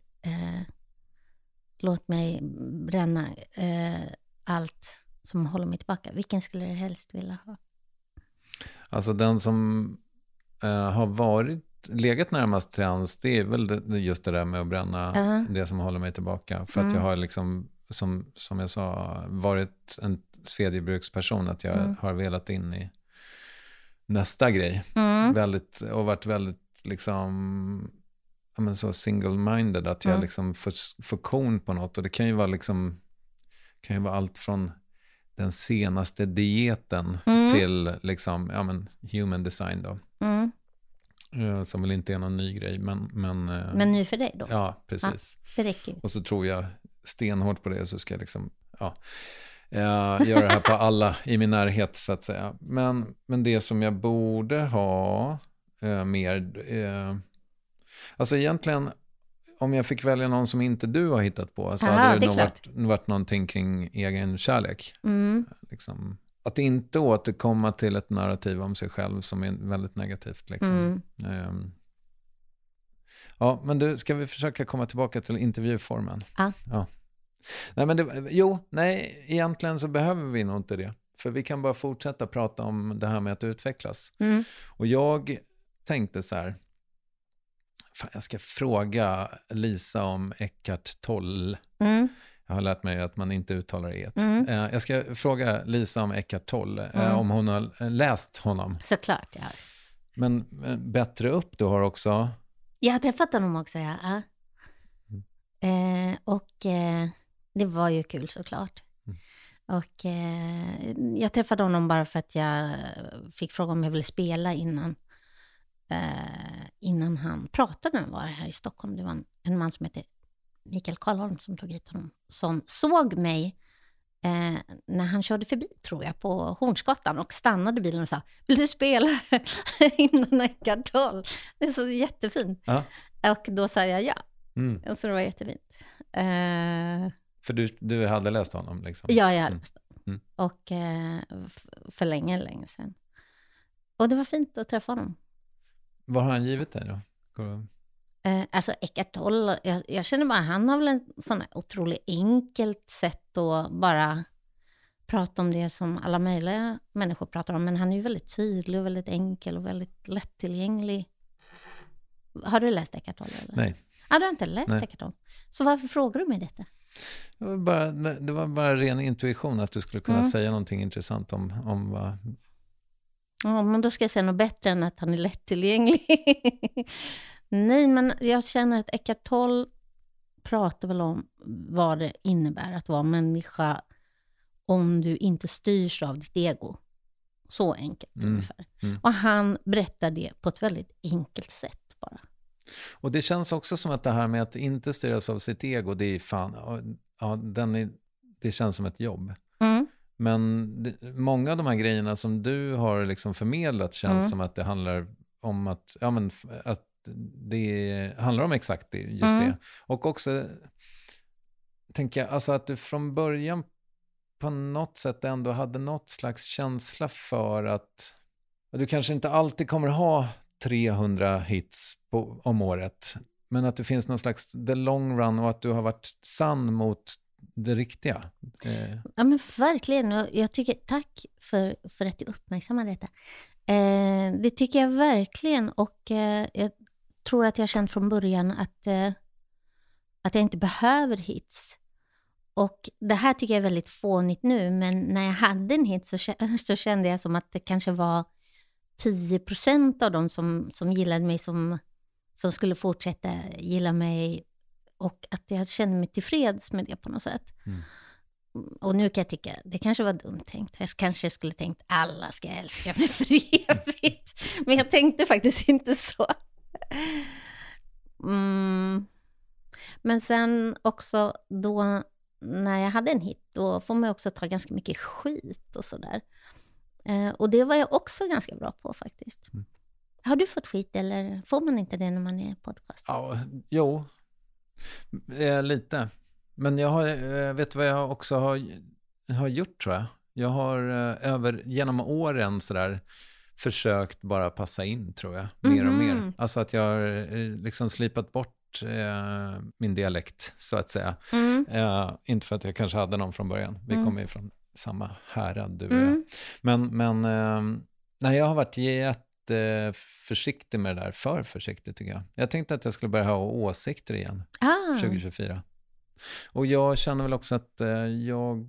låt mig bränna allt som håller mig tillbaka. Vilken skulle du helst vilja ha? Alltså den som har legat närmast trans, det är väl just det där med att bränna det som håller mig tillbaka. För att jag har liksom, som jag sa, varit en svedjebruksperson, att jag har velat in i nästa grej. Och varit väldigt liksom, ja, men så single-minded, att jag liksom får kon på något. Och det kan ju vara liksom, kan ju vara allt från den senaste dieten till liksom, ja, men human design då. Som väl inte är någon ny grej, men ny för dig då? Ja, precis. Ja, det räcker ju. Och så tror jag stenhårt på det, så ska jag liksom göra det här på alla i min närhet, så att säga. Men det som jag borde ha mer, alltså egentligen, om jag fick välja någon som inte du har hittat på, så hade det nog varit någonting kring egen kärlek. Liksom. Att inte återkomma till ett narrativ om sig själv som är väldigt negativt. Liksom. Ja, men du, ska vi försöka komma tillbaka till intervjuformen? Ja. Nej, men egentligen så behöver vi nog inte det. För vi kan bara fortsätta prata om det här med att utvecklas. Och jag tänkte så här, jag ska fråga Lisa om Eckhart Tolle. Jag har lärt mig att man inte uttalar det. Jag ska fråga Lisa om Eckhart Tolle, om hon har läst honom. Såklart, ja. Men bättre upp du har också. Jag har träffat honom också, ja. Och det var ju kul såklart. Och jag träffade honom bara för att jag fick fråga om jag ville spela innan han pratade när han var här i Stockholm. Det var en man som heter Mikael Karlholm som tog hit honom, som såg mig när han körde förbi, tror jag, på Hornsgatan och stannade bilen och sa, vill du spela innan Eckhart Tolle? Det är så jättefint. Och då sa jag ja. Så det var jättefint. För du hade läst honom liksom? Ja, jag hade läst honom. Och för länge sedan. Och det var fint att träffa honom. Vad har han givit dig då? Alltså Eckhart Tolle, jag känner bara, han har väl en sån här otroligt enkelt sätt att bara prata om det som alla möjliga människor pratar om. Men han är ju väldigt tydlig och väldigt enkel och väldigt lättillgänglig. Har du läst Eckhart Tolle? Eller? Nej. Du har inte läst Eckhart Tolle. Så varför frågar du mig detta? Det var bara ren intuition att du skulle kunna säga någonting intressant om vad... Ja, men då ska jag säga något bättre än att han är lättillgänglig. Nej, men jag känner att Eckhart Tolle pratar väl om vad det innebär att vara människa om du inte styrs av ditt ego. Så enkelt ungefär. Och han berättar det på ett väldigt enkelt sätt bara. Och det känns också som att det här med att inte styras av sitt ego, det är fan, det känns som ett jobb. Men många av de här grejerna som du har liksom förmedlat känns som att det handlar om att det handlar om exakt det, just det. Och också tänker jag, alltså att du från början på något sätt ändå hade något slags känsla för att du kanske inte alltid kommer ha 300 hits om året, men att det finns någon slags the long run och att du har varit sann mot det riktiga. Ja, men verkligen. Jag tycker, tack för att du uppmärksammar detta. Det tycker jag verkligen, och jag tror att jag känt från början att jag inte behöver hits. Och det här tycker jag är väldigt fånigt nu, men när jag hade en hit så kände jag som att det kanske var 10% av dem som gillade mig som skulle fortsätta gilla mig, och att jag kände mig tillfreds med det på något sätt. Och nu kan jag tycka, det kanske var dumt tänkt. Jag kanske skulle tänkt, alla ska älska mig för evigt. Men jag tänkte faktiskt inte så. Men sen också då, när jag hade en hit, då får man också ta ganska mycket skit och sådär. Och det var jag också ganska bra på faktiskt. Har du fått skit, eller får man inte det när man är podcast? Ja, jo. Lite. Men jag har, vet vad jag också har har gjort, tror jag. Jag har genom åren sådär försökt bara passa in, tror jag, mer och mer. Alltså att jag har liksom slipat bort min dialekt, så att säga. Inte för att jag kanske hade någon från början. Vi kommer ju från samma härad, du och jag. Men nej, jag har varit jätteförsiktig med det där. För försiktig, tycker jag. Jag tänkte att jag skulle börja ha åsikter igen 2024. Och jag känner väl också att jag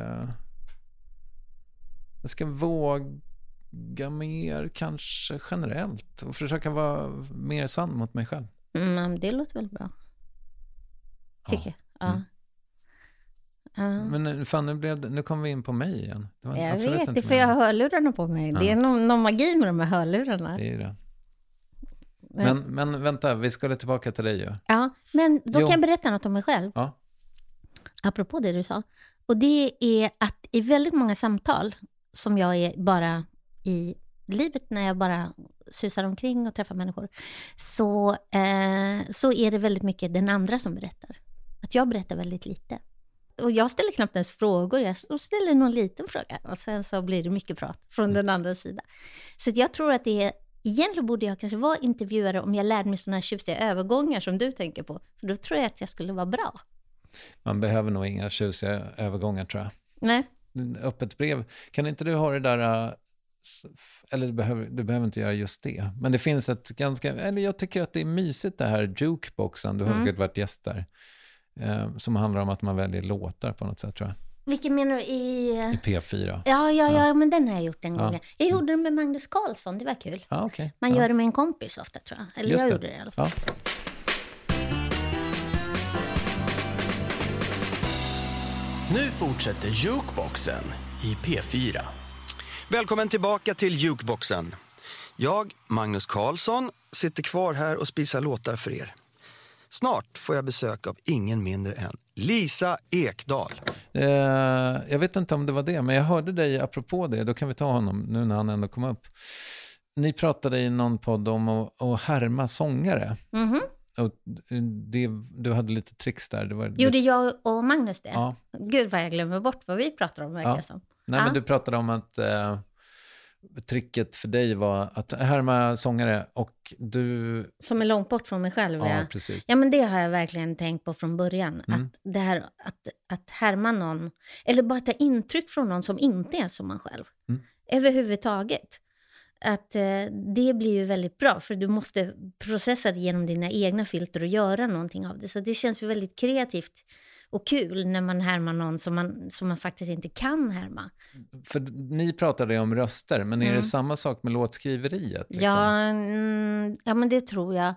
ska våga mer, kanske generellt, och försöka vara mer sann mot mig själv. Det låter väl bra. Tycker jag. Men fan, nu kom vi in på mig igen. Det var jag absolut vet, inte det för jag har hörlurarna på mig. Det är någon magi med de här hörlurarna. Det är det. Men vänta, vi skulle tillbaka till dig ju. Ja, men då kan jag berätta något om mig själv. Ja. Apropå det du sa. Och det är att i väldigt många samtal som jag är bara i livet, när jag bara susar omkring och träffar människor, så är det väldigt mycket den andra som berättar. Att jag berättar väldigt lite. Och jag ställer knappt ens frågor. Jag ställer någon liten fråga. Och sen så blir det mycket prat från den andra sidan. Så jag tror att det är... Egentligen borde jag kanske vara intervjuare om jag lärde mig sådana här tjusiga övergångar som du tänker på. För då tror jag att jag skulle vara bra. Man behöver nog inga tjusiga övergångar, tror jag. Nej. Öppet brev. Kan inte du ha det där... Eller du behöver inte göra just det. Men det finns ett ganska... Eller jag tycker att det är mysigt, det här jukeboxen. Du har säkert varit gäst där. Som handlar om att man väljer låtar på något sätt, tror jag. Vilken menar du i P4? Ja, men den har jag gjort en gång. Jag gjorde det med Magnus Carlsson, det var kul. Okay. Man gör det med en kompis ofta, tror jag. Eller jag gjorde det i alla fall. Nu fortsätter Jukeboxen i P4. Välkommen tillbaka till Jukeboxen. Jag, Magnus Carlsson, sitter kvar här och spisar låtar för er. Snart får jag besök av ingen mindre än Lisa Ekdahl. Jag vet inte om det var det, men jag hörde dig apropå det. Då kan vi ta honom nu när han ändå kom upp. Ni pratade i någon podd om att härma sångare. Och du hade lite tricks där. Gjorde jag och Magnus det? Ja. Gud vad jag glömmer bort vad vi pratade om. Nej, men du pratade om att tricket för dig var att härma sångare, och du... Som är långt bort från mig själv. Ja, precis. Ja, men det har jag verkligen tänkt på från början. Att det här att härma någon, eller bara ta intryck från någon som inte är som man själv. Överhuvudtaget. Att det blir ju väldigt bra, för du måste processa det genom dina egna filter och göra någonting av det. Så det känns ju väldigt kreativt och kul när man härmar någon som man faktiskt inte kan härma. För ni pratade ju om röster, men är det samma sak med låtskriveriet? Liksom? Ja, men det tror jag.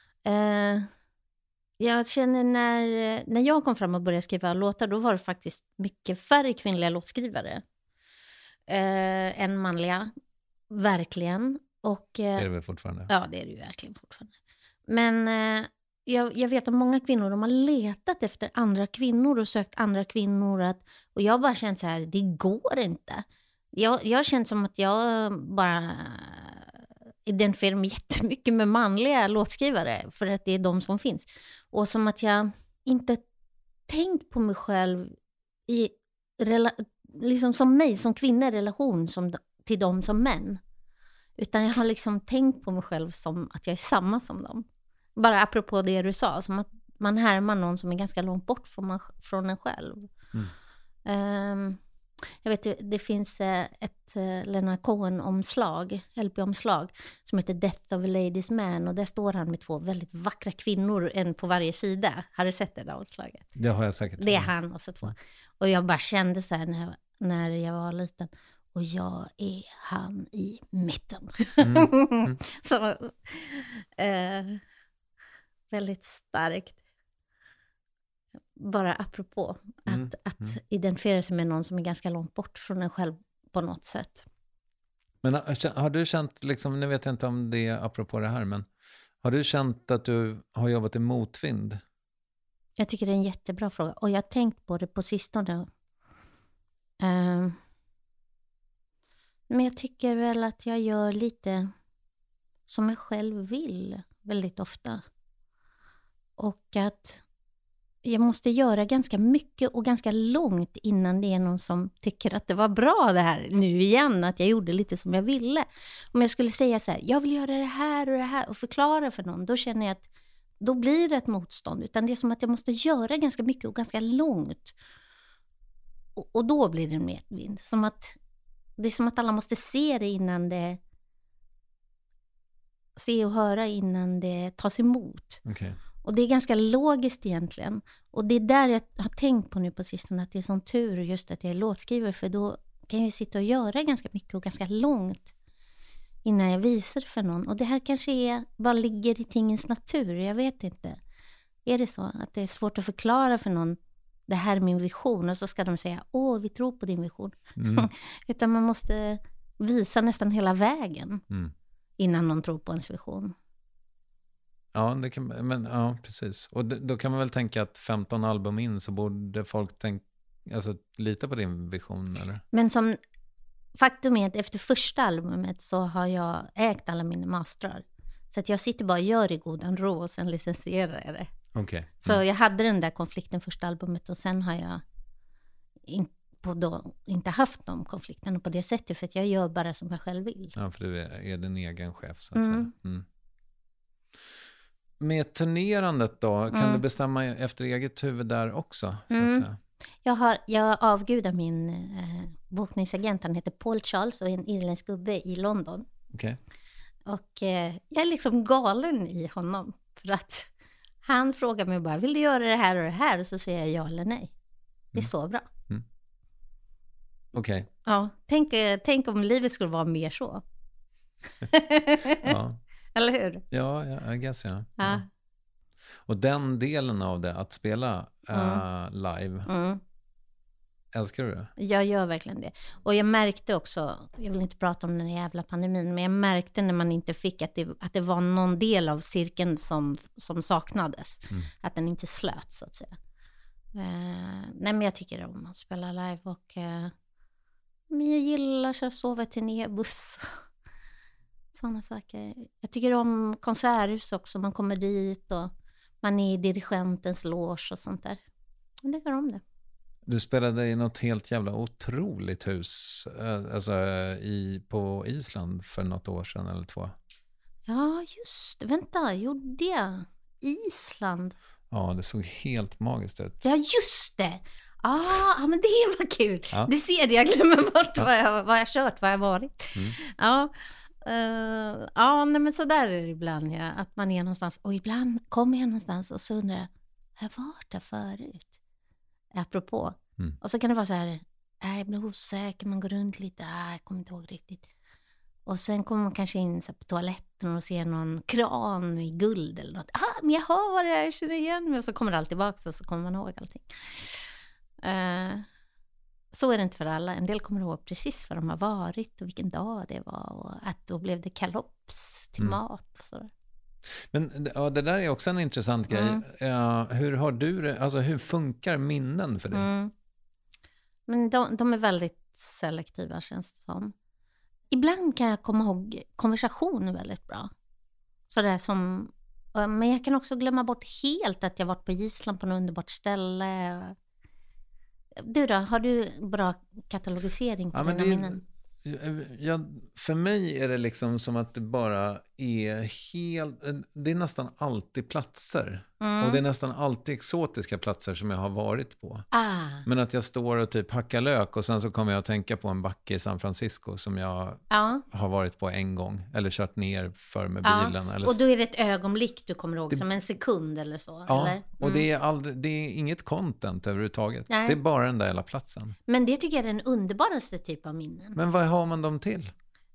Jag känner när jag kom fram och började skriva låtar, då var det faktiskt mycket färre kvinnliga låtskrivare än manliga. Verkligen. Och, det är det väl fortfarande? Ja, det är det ju verkligen fortfarande. Men jag vet att många kvinnor, de har letat efter andra kvinnor och sökt andra kvinnor. Och jag har bara känt så här, det går inte. Jag har känt som att jag bara identifierar mig jättemycket med manliga låtskrivare, för att det är de som finns. Och som att jag inte tänkt på mig själv liksom som mig, som kvinna i relation till dem som män. Utan jag har liksom tänkt på mig själv som att jag är samma som dem. Bara apropå det du sa, som att man härmar någon som är ganska långt bort från en själv. Jag vet, det finns ett Leonard Cohen-omslag, LP-omslag, som heter Death of a Ladies Man. Och där står han med 2 väldigt vackra kvinnor, en på varje sida. Har du sett det där omslaget? Det har jag säkert. Det är han och så 2. Och jag bara kände så här när jag var liten. Och jag är han i mitten. Så, väldigt starkt. Bara apropå att identifiera sig med någon som är ganska långt bort från en själv på något sätt. Men har du känt, liksom, nu vet jag inte om det är apropå det här, men har du känt att du har jobbat i motvind? Jag tycker det är en jättebra fråga. Och jag har tänkt på det på sistone. Men jag tycker väl att jag gör lite som jag själv vill väldigt ofta. Och att jag måste göra ganska mycket och ganska långt innan det är någon som tycker att det var bra det här nu igen, att jag gjorde lite som jag ville. Om jag skulle säga så här, jag vill göra det här och förklara för någon, då känner jag att då blir det ett motstånd. Utan det är som att jag måste göra ganska mycket och ganska långt. Och då blir det medvind. Det är som att alla måste se det innan det... Se och höra innan det tas emot. Okay. Och det är ganska logiskt egentligen. Och det är där jag har tänkt på nu på sistone, att det är sån tur just att jag är låtskrivare. För då kan jag ju sitta och göra ganska mycket och ganska långt innan jag visar för någon. Och det här kanske bara ligger i tingens natur, jag vet inte. Är det så att det är svårt att förklara för någon, det här är min vision, och så ska de säga, vi tror på din vision. Utan man måste visa nästan hela vägen innan någon tror på ens vision. Ja, ja, precis. Och då kan man väl tänka att 15 album in så borde folk lita på din vision, eller? Men som faktum är att efter första albumet så har jag ägt alla mina mastrar. Så att jag sitter bara och gör i godan ro och sen licensierar jag det. Okay. Så jag hade den där konflikten första albumet, och sen har jag inte haft de konflikterna på det sättet, för att jag gör bara som jag själv vill. Ja, för du är din egen chef, så att säga. Med turnerandet då, kan du bestämma efter eget huvud där också, så att säga? Jag avgudar min bokningsagent, han heter Paul Charles och är en irländsk gubbe i London. Okay. Och jag är liksom galen i honom, för att han frågar mig bara, vill du göra det här och det här? Och så säger jag ja eller nej. Det är så bra. Okej. Okay. Ja, tänk om livet skulle vara mer så. Ja. Eller hur? Ja, I guess, ja. Och den delen av det, att spela live, älskar du det? Jag gör verkligen det. Och jag märkte också, jag vill inte prata om den jävla pandemin, men jag märkte när man inte fick att det var någon del av cirkeln som saknades. Att den inte slöt, så att säga. Nej, men jag tycker om att spela live, och men jag gillar att sova i turnébuss. Sådana saker. Jag tycker om konserthus också. Man kommer dit och man är i dirigentens loge och sånt där. Jag tycker om det. Du spelade i något helt jävla otroligt hus på Island för något år sedan eller 2. Ja, just det. Vänta, gjorde jag? Island? Ja, det såg helt magiskt ut. Ja, just det. Men det var kul. Ja. Du ser det, jag glömmer bort vad jag kört, vad jag varit. Nej, men så där är det ibland, att man är någonstans, och ibland kommer jag någonstans och så undrar jag, har jag varit där förut? Apropå. Och så kan det vara så här, jag blir osäker, man går runt lite, jag kommer inte ihåg riktigt. Och sen kommer man kanske in så på toaletten och ser någon kran i guld eller något. Men jag har varit där, jag känner igen mig. Och så kommer det allt tillbaka, och så kommer man ihåg allting. Så är det inte för alla. En del kommer ihåg precis var de har varit och vilken dag det var, och att då blev det kalops till mat och sådär. Men det där är också en intressant grej. Hur har du det? Alltså, hur funkar minnen för dig? Men de är väldigt selektiva, känns det som. Ibland kan jag komma ihåg konversationer väldigt bra. Men jag kan också glömma bort helt att jag varit på Island på något underbart ställe. Du då, har du bra katalogisering på dina minnen? För mig är det liksom som att det bara är det är nästan alltid platser. Och det är nästan alltid exotiska platser som jag har varit på. Men att jag står och typ hackar lök, och sen så kommer jag att tänka på en backe i San Francisco som jag har varit på en gång, eller kört ner för med bilen. Eller... Och då är det ett ögonblick du kommer ihåg, som en sekund eller så? Ja, eller? Och det är inget content överhuvudtaget. Nej. Det är bara den där hela platsen. Men det tycker jag är den underbaraste typ av minnen. Men vad har man dem till?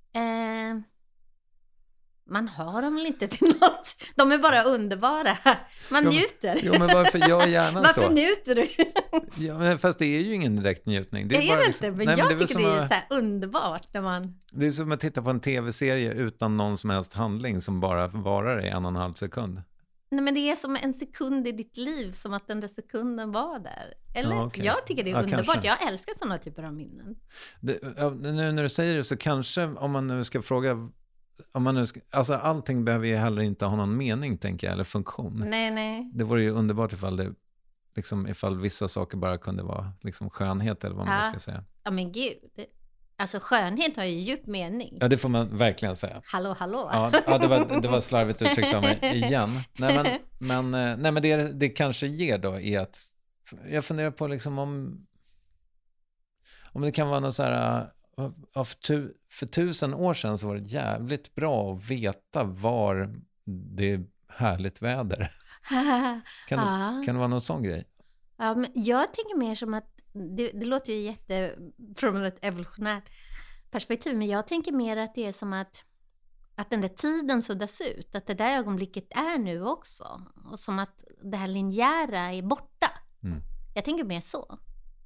Man har dem väl inte till något. De är bara underbara. Man njuter. Jo, men varför gör gärna så? Varför njuter du? Ja, men fast det är ju ingen direkt njutning. Det är bara inte, liksom, men jag tycker det är så här underbart när man... Det är som att titta på en tv-serie utan någon som helst handling som bara varar i 1,5 sekund. Nej, men det är som en sekund i ditt liv, som att den där sekunden var där. Eller? Ja, okay. Jag tycker det är underbart. Kanske. Jag älskar sådana typer av minnen. Nu när du säger det, så kanske, om man nu ska fråga... alltså allting behöver ju heller inte ha någon mening, tänker jag, eller funktion. Nej. Det vore ju underbart ifall det liksom, ifall vissa saker bara kunde vara liksom skönhet eller vad man ska säga. Ja, men gud. Alltså skönhet har ju djup mening. Ja, det får man verkligen säga. Hallå. Ja, det var slarvigt uttryckt av mig igen. Nej, men det kanske ger då är att jag funderar på liksom om det kan vara något så här för 1000 år sedan så var det jävligt bra att veta var det är härligt väder. Kan det vara någon sån grej? Ja, men jag tänker mer som att det låter ju från ett evolutionärt perspektiv, men jag tänker mer att det är som att den där tiden suddas ut, att det där ögonblicket är nu också, och som att det här linjära är borta. Jag tänker mer så.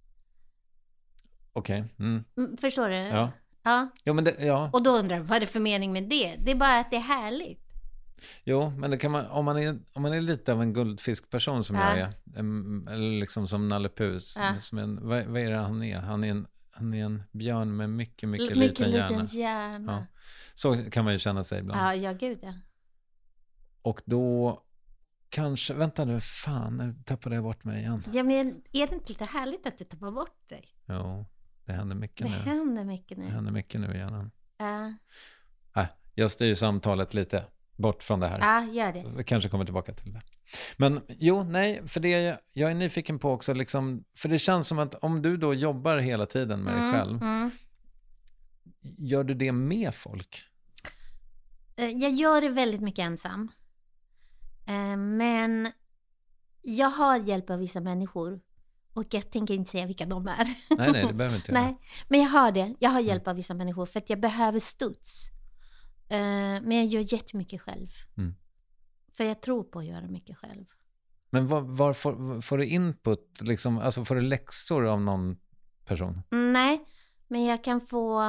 Okej. Förstår du? Ja. Ja, men ja. Och då undrar jag, vad är det för mening med det? Det är bara att det är härligt. Jo, men det kan man, om man är lite av en guldfiskperson som jag är, eller liksom som Nalle Puh, vad är det han är? Han är en björn med mycket liten hjärna. Ja. Så kan man ju känna sig ibland. Ja, gud ja. Och då kanske, vänta nu, nu tappade jag bort mig igen. Ja, men är det inte lite härligt att du tappar bort dig? Jo, det händer mycket nu. Det händer mycket nu i hjärnan. Jag styr samtalet lite bort från det här. Ja, gör det. Vi kanske kommer tillbaka till det. Men för det jag är nyfiken på också, liksom, för det känns som att om du då jobbar hela tiden med dig själv, gör du det med folk? Jag gör det väldigt mycket ensam. Men jag har hjälp av vissa människor. Och jag tänker inte säga vilka de är. Nej, det behöver inte. Nej, men jag har det. Jag har hjälp av vissa människor för att jag behöver studs. Men jag gör jättemycket själv. För jag tror på att göra mycket själv. Men var får du input? Liksom, alltså får du läxor av någon person? Nej, men jag kan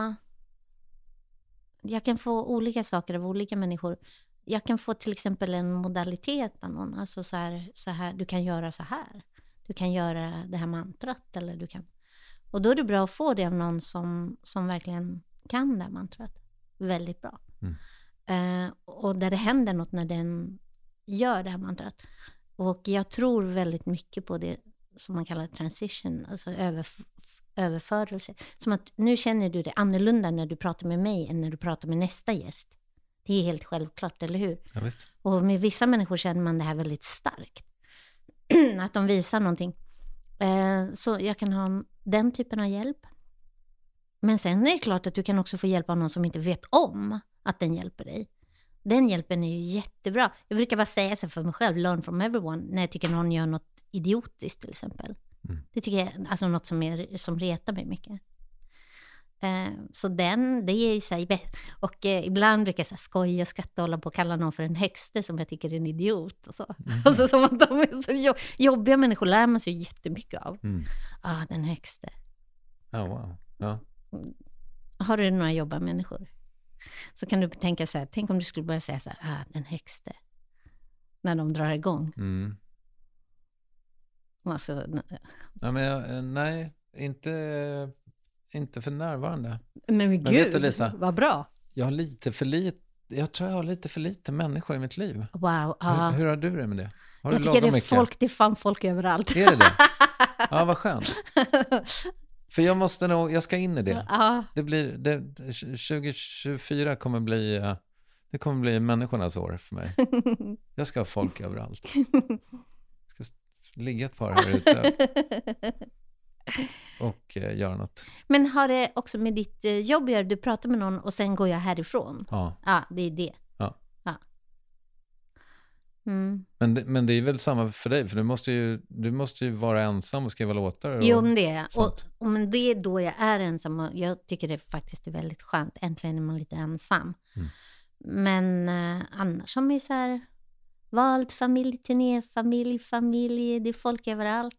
få olika saker av olika människor. Jag kan få till exempel en modalitet av någon. Alltså så här, du kan göra så här. Du kan göra det här mantrat. Eller du kan. Och då är det bra att få det av någon som verkligen kan det här mantrat. Väldigt bra. Och där det händer något när den gör det här mantrat. Och jag tror väldigt mycket på det som man kallar transition. Alltså överförelse. Som att nu känner du det annorlunda när du pratar med mig än när du pratar med nästa gäst. Det är helt självklart, eller hur? Ja, visst. Och med vissa människor känner man det här väldigt starkt. Att de visar någonting. Så jag kan ha den typen av hjälp. Men sen är det klart att du kan också få hjälp av någon som inte vet om att den hjälper dig. Den hjälpen är ju jättebra. Jag brukar bara säga så för mig själv, learn from everyone, när jag tycker någon gör något idiotiskt till exempel. Det tycker jag, alltså något som retar mig mycket. Så det är i sig och ibland brukar jag skoja och skratta och hålla på och kalla någon för en högste som jag tycker är en idiot och så. Alltså, som att de är så jobbiga människor lär man sig jättemycket av. Den högste. Wow. Ja. Har du några jobbiga människor? Så kan du tänka så här, tänk om du skulle börja säga så här, den högste. När de drar igång. Alltså, ja, men nej, inte för närvarande. Men gud, vet du, Lisa, vad bra. Jag tror jag har lite för lite människor i mitt liv. Wow. Hur har du det med det? Har jag du tycker mycket? Det är fan folk överallt. Är det? Ja, vad skönt. För jag ska in i det. Det blir 2024 kommer bli människornas år för mig. Jag ska ha folk överallt. Jag ska ligga ett par här ute och göra något. Men har det också med ditt jobb att göra? Du pratar med någon och sen går jag härifrån. Ja, det är det. Ja. Men det är väl samma för dig, för du måste ju vara ensam och skriva låtar. Jo, men det är men det är då jag är ensam, och jag tycker det faktiskt är väldigt skönt. Äntligen är man lite ensam. Men annars som är så här valt familjeturné, familj, det är folk överallt.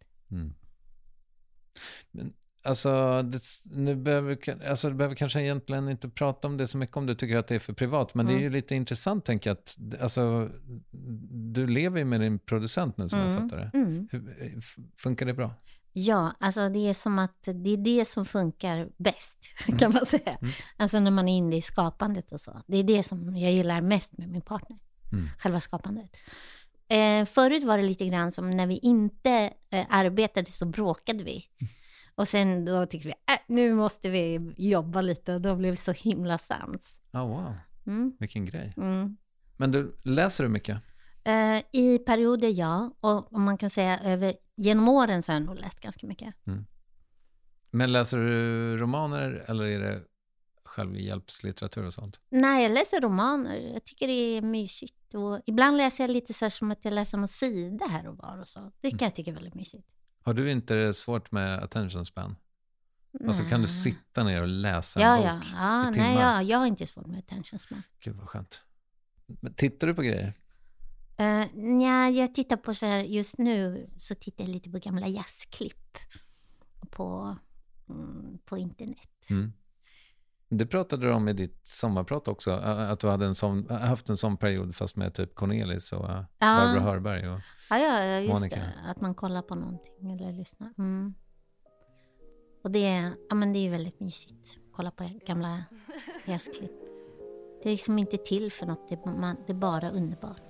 Men alltså, du behöver kanske egentligen inte prata om det så mycket om du tycker att det är för privat, men det är ju lite intressant, tänker jag, att alltså, du lever ju med din producent nu som jag fattar det. Funkar det bra? Ja, alltså det är som att det är det som funkar bäst, kan man säga. Alltså när man är inne i skapandet och så. Det är det som jag gillar mest med min partner. Själva skapandet. Förut var det lite grann som när vi inte arbetade så bråkade vi. Och sen då tyckte vi, nu måste vi jobba lite, och då blev vi så himla sams. Wow. Vilken grej. Men läser du mycket? I perioder, ja. Och om man kan säga genom åren så har jag nog läst ganska mycket. Men läser du romaner eller är det självhjälpslitteratur och sånt? Nej, jag läser romaner. Jag tycker det är mysigt. Och ibland läser jag lite så här som att jag läser någon sida här och var och så. Det kan jag tycka är väldigt mysigt. Har du inte svårt med attention span? Alltså kan du sitta ner och läsa en bok i timmar? Nej, jag har inte svårt med attention span. Gud vad skönt. Men tittar du på grejer? Nej, jag tittar på så här, just nu så tittar jag lite på gamla jazzklipp på internet. Det pratade du om i ditt sommarprat också, att du hade haft en sån period fast med typ Cornelis och Barbara Hörberg och just Monica. det, att man kollar på någonting eller lyssnar. Och det är väldigt mysigt. Kolla på gamla jazzklipp. Det är liksom inte till för något, det är bara underbart.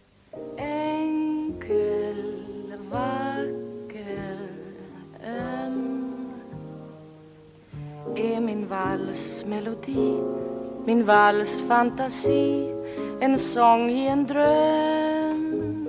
Enkel, vacker, är min valsmelodi, min valsfantasi, en sång i en dröm.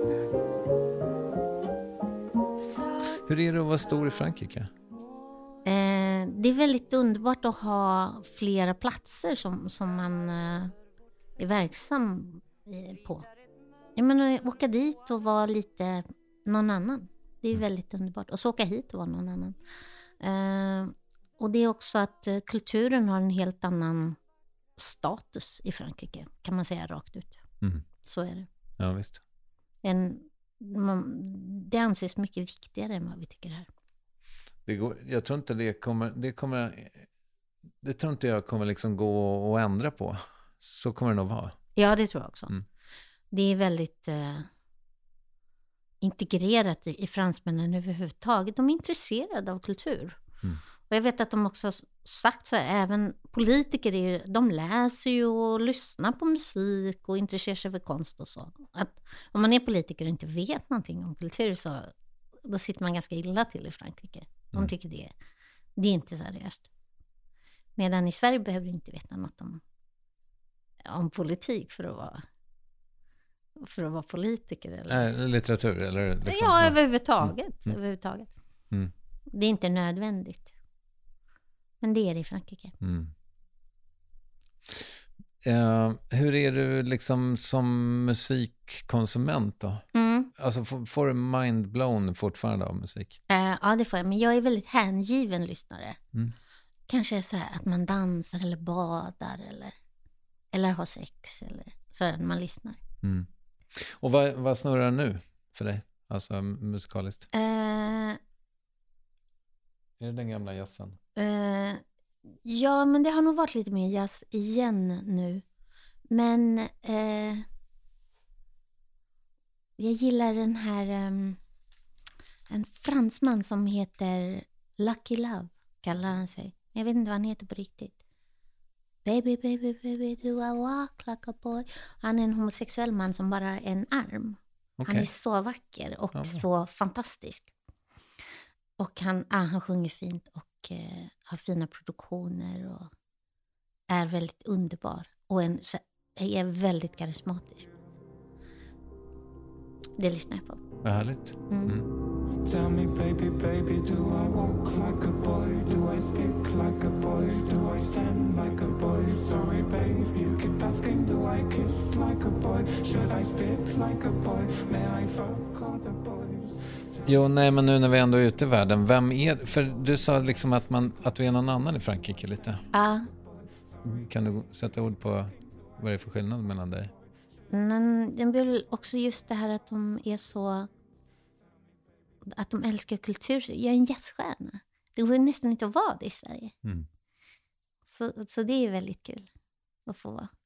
Hur är det att vara stor i Frankrike? Det är väldigt underbart att ha flera platser som man är verksam på. Jag menar, åka dit och vara lite någon annan. Det är väldigt underbart. Och så åka hit och vara någon annan. Och det är också att kulturen har en helt annan status i Frankrike. Kan man säga rakt ut. Så är det. Ja, visst. Det anses mycket viktigare än vad vi tycker här. Jag tror inte det tror inte jag kommer liksom gå och ändra på. Så kommer det nog vara. Ja, det tror jag också. Det är väldigt integrerat i fransmännen överhuvudtaget. De är intresserade av kultur. Och jag vet att de också har sagt så här, även politiker, de läser ju och lyssnar på musik och intresserar sig för konst och så. Att om man är politiker och inte vet någonting om kultur så då sitter man ganska illa till i Frankrike. De tycker det är inte seriöst. Medan i Sverige behöver du inte veta något om politik för att vara politiker. Eller litteratur eller liksom, ja, överhuvudtaget. Det är inte nödvändigt. Men det är det i Frankrike. Hur är du liksom som musikkonsument då? Alltså får du mindblown fortfarande av musik? Ja, det får jag. Men jag är väldigt hängiven lyssnare. Kanske så här att man dansar eller badar eller har sex eller så när man lyssnar. Och vad snurrar nu för dig? Alltså musikaliskt? Är det den gamla jazzen? Ja, men det har nog varit lite mer jazz igen nu. Men jag gillar den här en fransman som heter Lucky Love kallar han sig. Jag vet inte vad han heter på riktigt. Baby, baby, baby, do I walk like a boy? Han är en homosexuell man som bara har en arm. Okay. Han är så vacker och så fantastisk. Och han sjunger fint och har fina produktioner och är väldigt underbar. Och är väldigt karismatisk. Det lyssnar jag på. Vad härligt. Tell me baby, baby, do I walk like a boy? Do I speak like a boy? Do I stand like a boy? Sorry babe, you keep asking, do I kiss like a boy? Should I spit like a boy? May I fuck all the boys? Jo, nej, men nu när vi ändå är ute i världen, vem är... För du sa liksom att vi är någon annan i Frankrike lite. Ja. Kan du sätta ord på vad det är för skillnad mellan dig? Men det blir också just det här att de är så... Att de älskar kultur. Jag är en jazzstjärna. Det går nästan inte att vara det i Sverige. Så det är väldigt kul att få vara.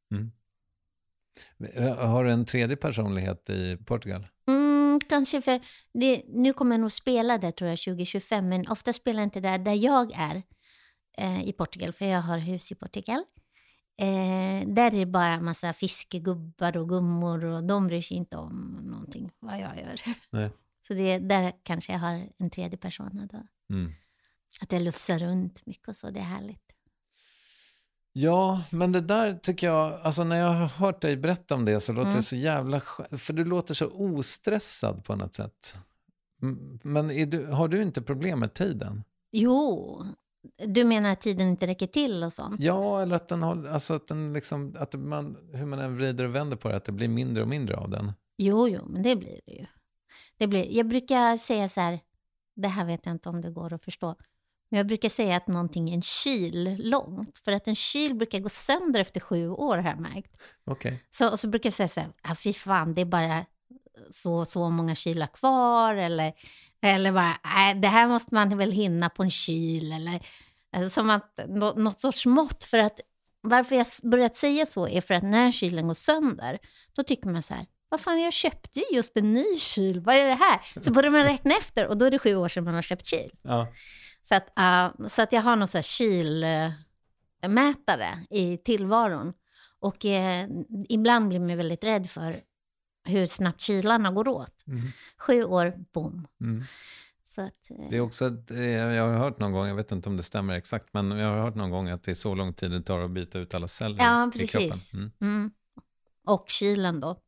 Har du en tredje personlighet i Portugal? Kanske för nu kommer jag nog spela där tror jag 2025. Men ofta spelar jag inte där jag är i Portugal. För jag har hus i Portugal. Där är det bara en massa fiskegubbar och gummor och de bryr sig inte om någonting vad jag gör. Nej. Så där kanske jag har en tredje person då. Att jag lufsar runt mycket och så, det är härligt. Ja, men det där tycker jag, alltså när jag har hört dig berätta om det så låter det så jävla, för du låter så ostressad på något sätt. Men har du inte problem med tiden? Jo, du menar att tiden inte räcker till och sånt? Ja, eller att den har, alltså att den liksom, att man, hur man än vrider och vänder på det, att det blir mindre och mindre av den. Jo, men det blir det ju. Jag brukar säga så här, det här vet jag inte om det går att förstå. Men jag brukar säga att någonting är en kyl långt. För att en kyl brukar gå sönder efter 7 år, har jag märkt. Okej. Så brukar jag säga så här, fy fan, det är bara så många kylar kvar. Eller bara, det här måste man väl hinna på en kyl. Eller som att något sorts mått. För att varför jag börjat säga så är för att när kylen går sönder, då tycker man så här, vad fan, jag köpte ju just en ny kyl. Vad är det här? Så börjar man räkna efter och då är det 7 år sedan man har köpt kyl. Ja. Så att jag har någon så här kylmätare i tillvaron. Och ibland blir man väldigt rädd för hur snabbt kylarna går åt. 7 år, boom. Så att, det är också, jag har hört någon gång, jag vet inte om det stämmer exakt, men jag har hört någon gång att det är så lång tid det tar att byta ut alla celler i kroppen. Och kylen då.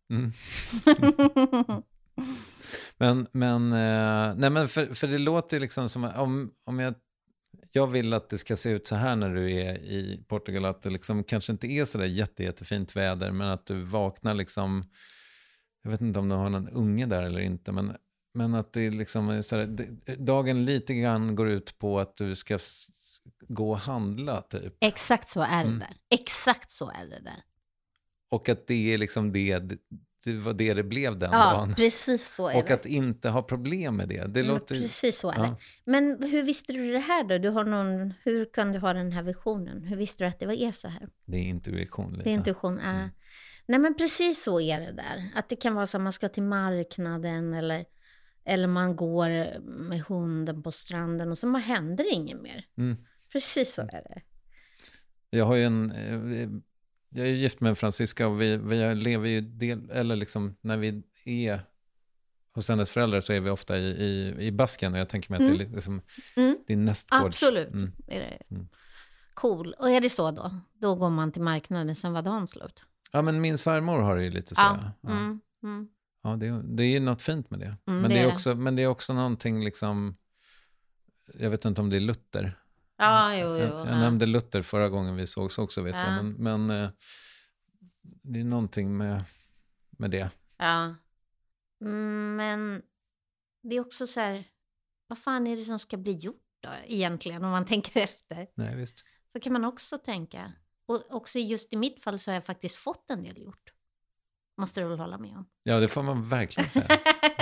Men för det låter liksom som om jag vill att det ska se ut så här när du är i Portugal, att det liksom kanske inte är så där jättefint väder, men att du vaknar liksom, jag vet inte om du har någon unge där eller inte, men att det liksom är så där, dagen lite grann går ut på att du ska gå och handla typ. Exakt så är det där. Exakt så är det där. Och att det är liksom det var det blev den dagen. Ja, precis så är och det. Att inte ha problem med det. Det låter... Precis så är det. Men hur visste du det här då? Hur kan du ha den här visionen? Hur visste du att det är så här? Det är intuition, Lisa. Det är intuition, Nej, men precis så är det där. Att det kan vara så att man ska till marknaden eller man går med hunden på stranden och så händer det inget mer. Precis så är det. Jag har ju jag är gift med en fransyska och vi lever ju eller liksom när vi är hos hennes föräldrar så är vi ofta i Basken, och jag tänker mig att det är liksom det är nästgårds. Absolut. Är det cool. Och är det så då går man till marknaden, sen var dagen slut. Ja, men min svärmor har det ju lite så. Ja, det är något fint med det. Men det är också någonting liksom, jag vet inte om det är Luther. Ja, jo. Jag nämnde Luther förra gången vi sågs också, vet jag. Men det är någonting med det. Ja. Men det är också så här, vad fan är det som ska bli gjort då egentligen, om man tänker efter? Nej, visst. Så kan man också tänka. Och också just i mitt fall så har jag faktiskt fått en del gjort. Måste du väl hålla med om? Ja, det får man verkligen säga.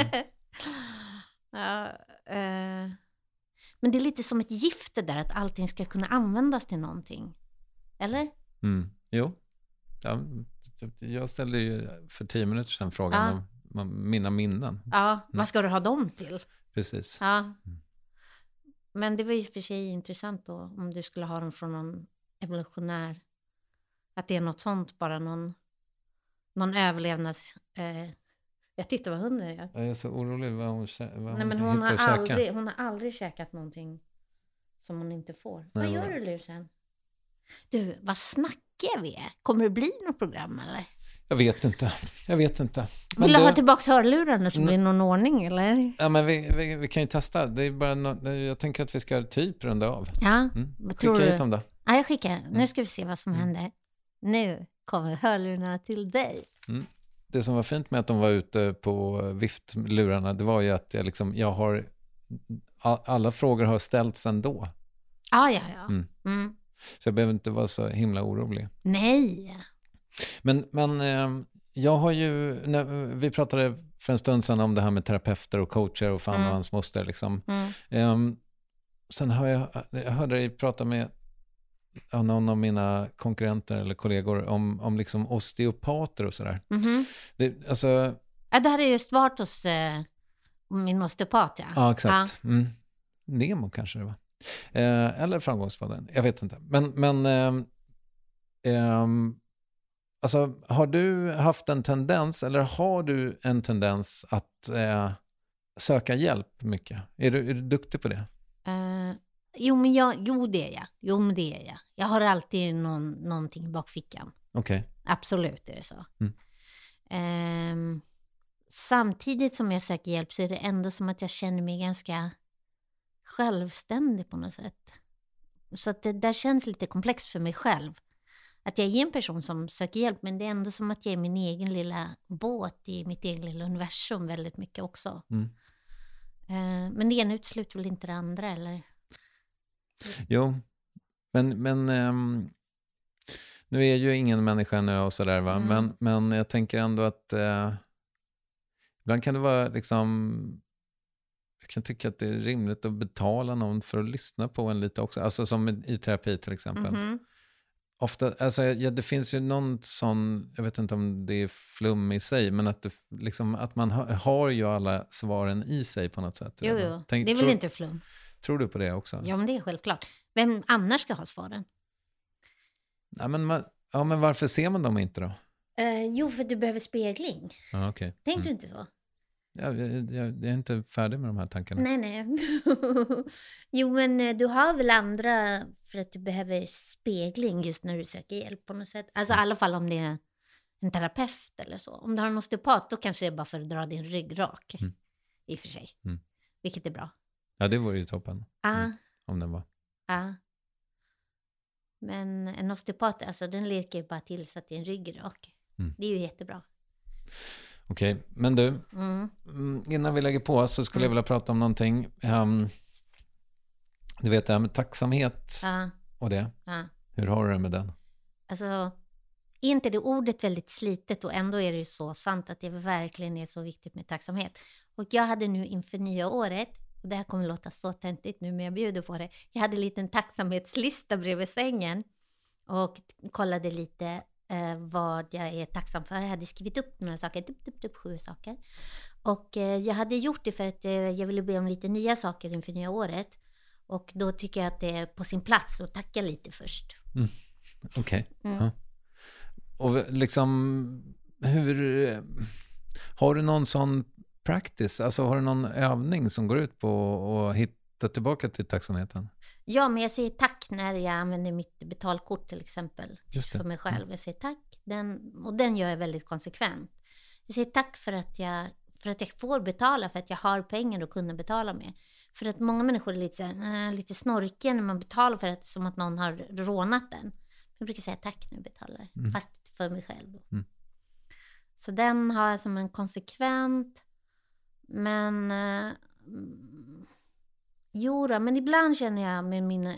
Men det är lite som ett gifte där, att allting ska kunna användas till någonting. Eller? Jo. Ja, jag ställde ju för 10 minuter sedan frågan om mina minnen. Ja, vad ska du ha dem till? Precis. Ja. Men det var ju för sig intressant då, om du skulle ha dem från någon evolutionär, att det är något sånt, bara någon överlevnads... Jag tittar vad hunden gör. Jag är så orolig vad hon hon har aldrig käkat någonting som hon inte får. Vad gör du, Lusen? Du, vad snackar vi är? Kommer det bli något program eller? Jag vet inte. Men vill du ha tillbaka hörlurarna så blir det någon ordning eller? Ja, men vi kan ju testa. Det är bara jag tänker att vi ska typ runda av. Ja, Skicka hit dem då. Ja, jag skickar. Nu ska vi se vad som händer. Nu kommer hörlurarna till dig. Det som var fint med att de var ute på viftlurarna, det var ju att jag har alla frågor har ställts ändå. Ja. Så jag behöver inte vara så himla orolig. Nej. Men jag har ju, vi pratade för en stund sedan om det här med terapeuter och coacher och fan och hans moster liksom. Sen har jag hörde dig prata med någon av mina konkurrenter eller kollegor om liksom osteopater och sådär. Det hade just varit hos min osteopat. Ja, exakt. Nemo kanske det var. Eller Framgångspodden. Jag vet inte. Men Alltså, har du haft en tendens, eller har du en tendens att söka hjälp mycket? Är du duktig på det? Jo, det är jag. Jag har alltid någonting i bakfickan. Okej. Absolut är det så. Samtidigt som jag söker hjälp så är det ändå som att jag känner mig ganska självständig på något sätt. Så att det där känns lite komplext för mig själv. Att jag är en person som söker hjälp, men det är ändå som att jag är min egen lilla båt i mitt egen lilla universum väldigt mycket också. Men det ena utesluter väl inte det andra, eller? Jo, men nu är ju ingen människa nu och sådär, va? Men jag tänker ändå att ibland kan det vara liksom, jag kan tycka att det är rimligt att betala någon för att lyssna på en lite också. Alltså som i terapi till exempel. Ofta, alltså, det finns ju någon sån, jag vet inte om det är flum i sig, men att, att man har ju alla svaren i sig på något sätt. Jo, det är väl inte flum. Tror du på det också? Ja, men det är självklart. Vem annars ska ha svaren? Ja, men varför ser man dem inte då? Jo, för du behöver spegling. Ah, okay. Tänkte du inte så? Ja, jag är inte färdig med de här tankarna. Nej. Jo, men du har väl andra för att du behöver spegling just när du söker hjälp på något sätt. Alltså i alla fall om det är en terapeut eller så. Om du har en osteopat, då kanske det är bara för att dra din rygg rak. I och för sig. Vilket är bra. Ja, det vore ju toppen. Om den var. Ja. Men en osteopat, alltså den lirkar ju bara till så att din rygg är rak. Det är ju jättebra. Okej, men du, innan vi lägger på så skulle jag vilja prata om någonting. Du vet det här med tacksamhet och det. Hur har du det med den? Alltså, är inte det ordet väldigt slitet, och ändå är det ju så sant att det verkligen är så viktigt med tacksamhet. Och jag hade nu inför nya året, och det här kommer låta så töntigt nu men jag bjuder på det. Jag hade en liten tacksamhetslista bredvid sängen och kollade lite vad jag är tacksam för. Jag hade skrivit upp några saker, 7 saker. Och jag hade gjort det för att jag ville be om lite nya saker inför nya året. Och då tycker jag att det är på sin plats att tacka lite först. Okej. Ja. Och liksom, har du någon sån practice? Alltså har du någon övning som går ut på att hitta tillbaka till tacksamheten? Ja, men jag säger tack när jag använder mitt betalkort till exempel. Just det. För mig själv. Jag säger tack. Den gör jag väldigt konsekvent. Jag säger tack för att jag får betala, för att jag har pengar att kunna betala med. För att många människor är lite snorkiga när man betalar för att, som att någon har rånat den. Jag brukar säga tack när jag betalar. Fast för mig själv då. Så den har jag som en konsekvent. Men men ibland känner jag med mina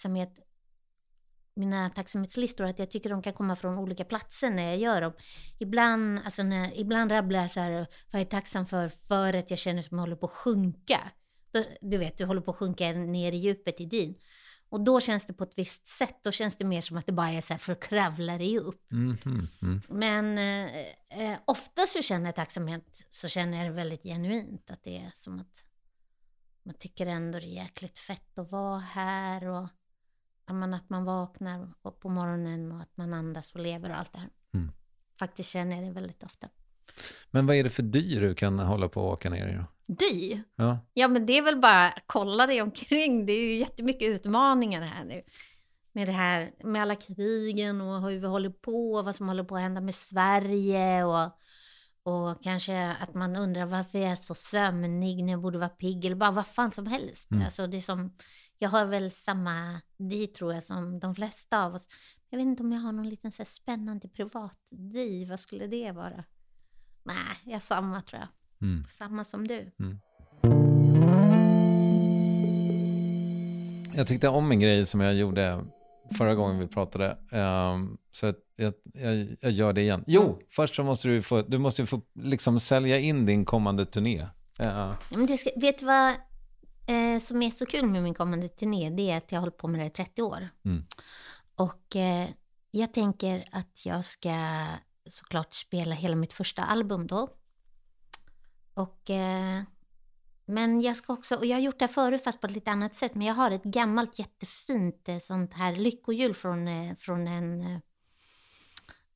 tacksamhetslistor att jag tycker de kan komma från olika platser när jag gör dem. Ibland rabblar jag så här, vad jag är tacksam för att jag känner som jag håller på att sjunka. Du vet, du håller på att sjunka ner i djupet i din. Och då känns det på ett visst sätt. Då känns det mer som att det bara är så här för att kravla dig upp. Men ofta så känner jag tacksamhet, så känner jag det väldigt genuint. Att det är som att man tycker ändå det är jäkligt fett att vara här. Och att man vaknar på morgonen och att man andas och lever och allt det här. Faktiskt känner jag det väldigt ofta. Men vad är det för dyr du kan hålla på och åka ner i då? Dyr? Ja, men det är väl bara kolla dig omkring. Det är ju jättemycket utmaningar här nu. Med det här, med alla krigen och hur vi håller på, vad som håller på att hända med Sverige och kanske att man undrar varför jag är så sömnig när jag borde vara pigg eller bara vad fan som helst. Alltså det är som, jag har väl samma dy tror jag som de flesta av oss. Jag vet inte om jag har någon liten så här spännande privat dy, vad skulle det vara? Nej, jag har samma tror jag. Samma som du. Jag tyckte om en grej som jag gjorde förra gången vi pratade. Så att jag gör det igen. Jo, först så måste du måste få liksom sälja in din kommande turné. Men vet du vad som är så kul med min kommande turné? Det är att jag håller på med det i 30 år. Och jag tänker att jag ska såklart spela hela mitt första album då. Och men jag ska också, och jag har gjort det förut fast på ett lite annat sätt, men jag har ett gammalt jättefint sånt här lyckohjul från en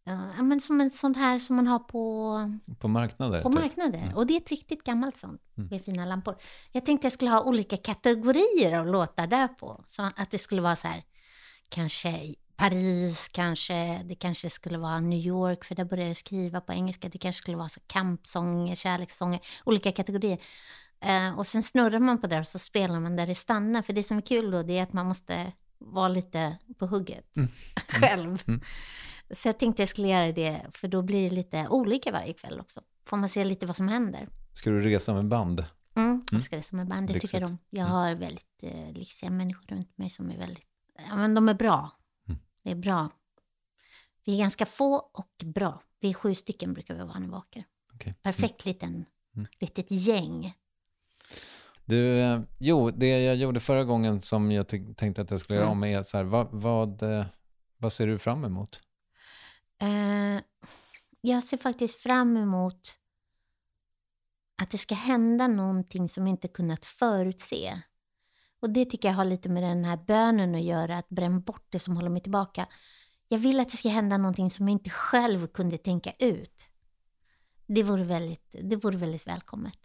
men som en sån här som man har På marknader? På marknader. Och det är ett riktigt gammalt sånt med fina lampor. Jag tänkte jag skulle ha olika kategorier av låtar där på. Så att det skulle vara så här, kanske Paris, det kanske skulle vara New York, för där började jag skriva på engelska. Det kanske skulle vara så kampsånger, kärlekssånger, olika kategorier. Och sen snurrar man på det och så spelar man där det stannar. För det som är kul då, det är att man måste vara lite på hugget själv. Så jag tänkte jag skulle göra det, för då blir det lite olika varje kväll också. Får man se lite vad som händer. Ska du resa med band? Jag ska resa med band, det tycker jag om. Jag har väldigt lyxiga människor runt mig som är väldigt, men de är bra. Det är bra. Vi är ganska få och bra. Vi är 7 stycken brukar vi vara när vi åker. Okay. Perfekt litet gäng. Det jag gjorde förra gången som jag tänkte att jag skulle göra om är så här, vad ser du fram emot? Jag ser faktiskt fram emot att det ska hända någonting som inte kunnat förutse. Och det tycker jag har lite med den här bönen att göra, att bränna bort det som håller mig tillbaka. Jag vill att det ska hända någonting som jag inte själv kunde tänka ut. Det vore väldigt välkommet.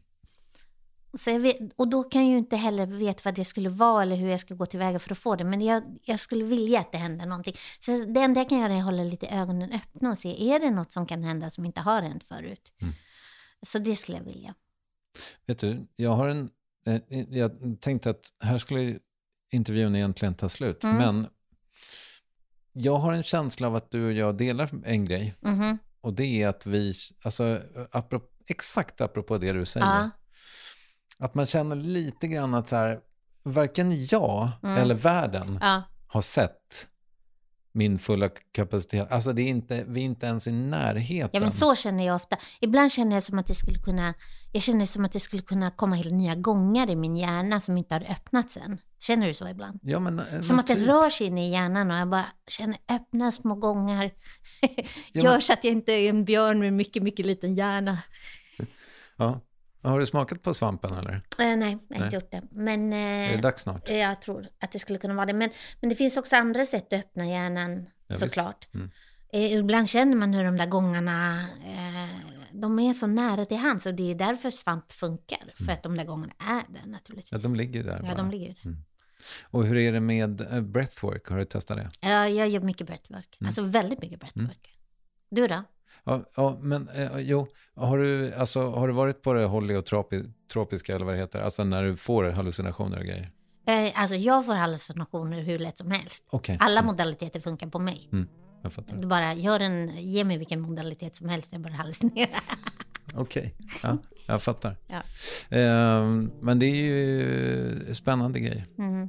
Så och då kan jag ju inte heller veta vad det skulle vara eller hur jag ska gå tillväga för att få det. Men jag skulle vilja att det händer någonting. Så det enda jag kan göra är att hålla lite ögonen öppna och se, är det något som kan hända som inte har hänt förut? Så det skulle jag vilja. Vet du, jag tänkte att här skulle intervjun egentligen ta slut. Men jag har en känsla av att du och jag delar en grej. Och det är att vi, alltså exakt apropå det du säger. Att man känner lite grann att så här, varken jag eller världen har sett min fulla kapacitet. Alltså vi är inte ens i närheten. Ja, men så känner jag ofta. Ibland känner jag som att det skulle kunna komma helt nya gångar i min hjärna som inte har öppnats än. Känner du så ibland? Ja, som att det rör sig in i hjärnan och jag bara känner öppna små gångar. Gör så att jag inte är en björn med mycket, mycket liten hjärna. Ja. Har du smakat på svampen eller? Nej, jag har inte gjort det. Men, är det dags snart? Jag tror att det skulle kunna vara det. Men det finns också andra sätt att öppna hjärnan, såklart. Ibland känner man hur de där gångarna, de är så nära till hands. Och det är därför svamp funkar. För att de där gångarna är där naturligtvis. Ja, de ligger där bara. Ja, de ligger där. Och hur är det med breathwork? Har du testat det? Ja, jag gör mycket breathwork. Alltså väldigt mycket breathwork. Du då? Ja, men har du varit på det holiotropiska eller vad det heter? Alltså när du får hallucinationer och grejer? Alltså jag får hallucinationer hur lätt som helst. Okay. Alla modaliteter funkar på mig. Jag fattar. Du bara ge mig vilken modalitet som helst, jag bara hallucinerar. Okej, ja, jag fattar. Ja. Men det är ju spännande grejer.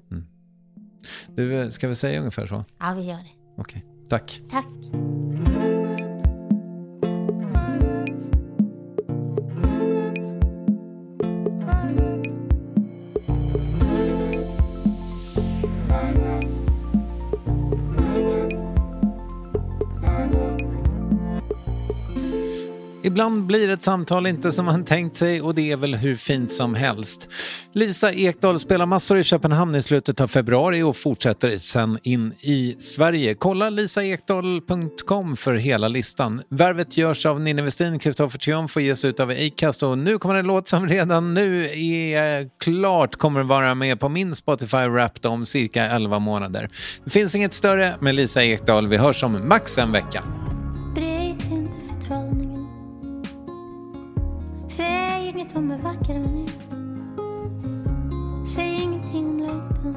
Du, ska vi säga ungefär så? Ja, vi gör det. Okej, tack. Tack. Ibland blir ett samtal inte som man tänkt sig och det är väl hur fint som helst. Lisa Ekdahl spelar massor i Köpenhamn i slutet av februari och fortsätter sen in i Sverige. Kolla lisaekdahl.com för hela listan. Värvet görs av Ninni Westin, Kristoffer Triumf och ges ut av Acast och nu kommer en låt som redan nu är klart kommer vara med på min Spotify-Wrapped om cirka 11 månader. Det finns inget större med Lisa Ekdahl. Vi hörs om max en vecka. Säg inget om hur vacker hon är. Säg ingenting om längtan.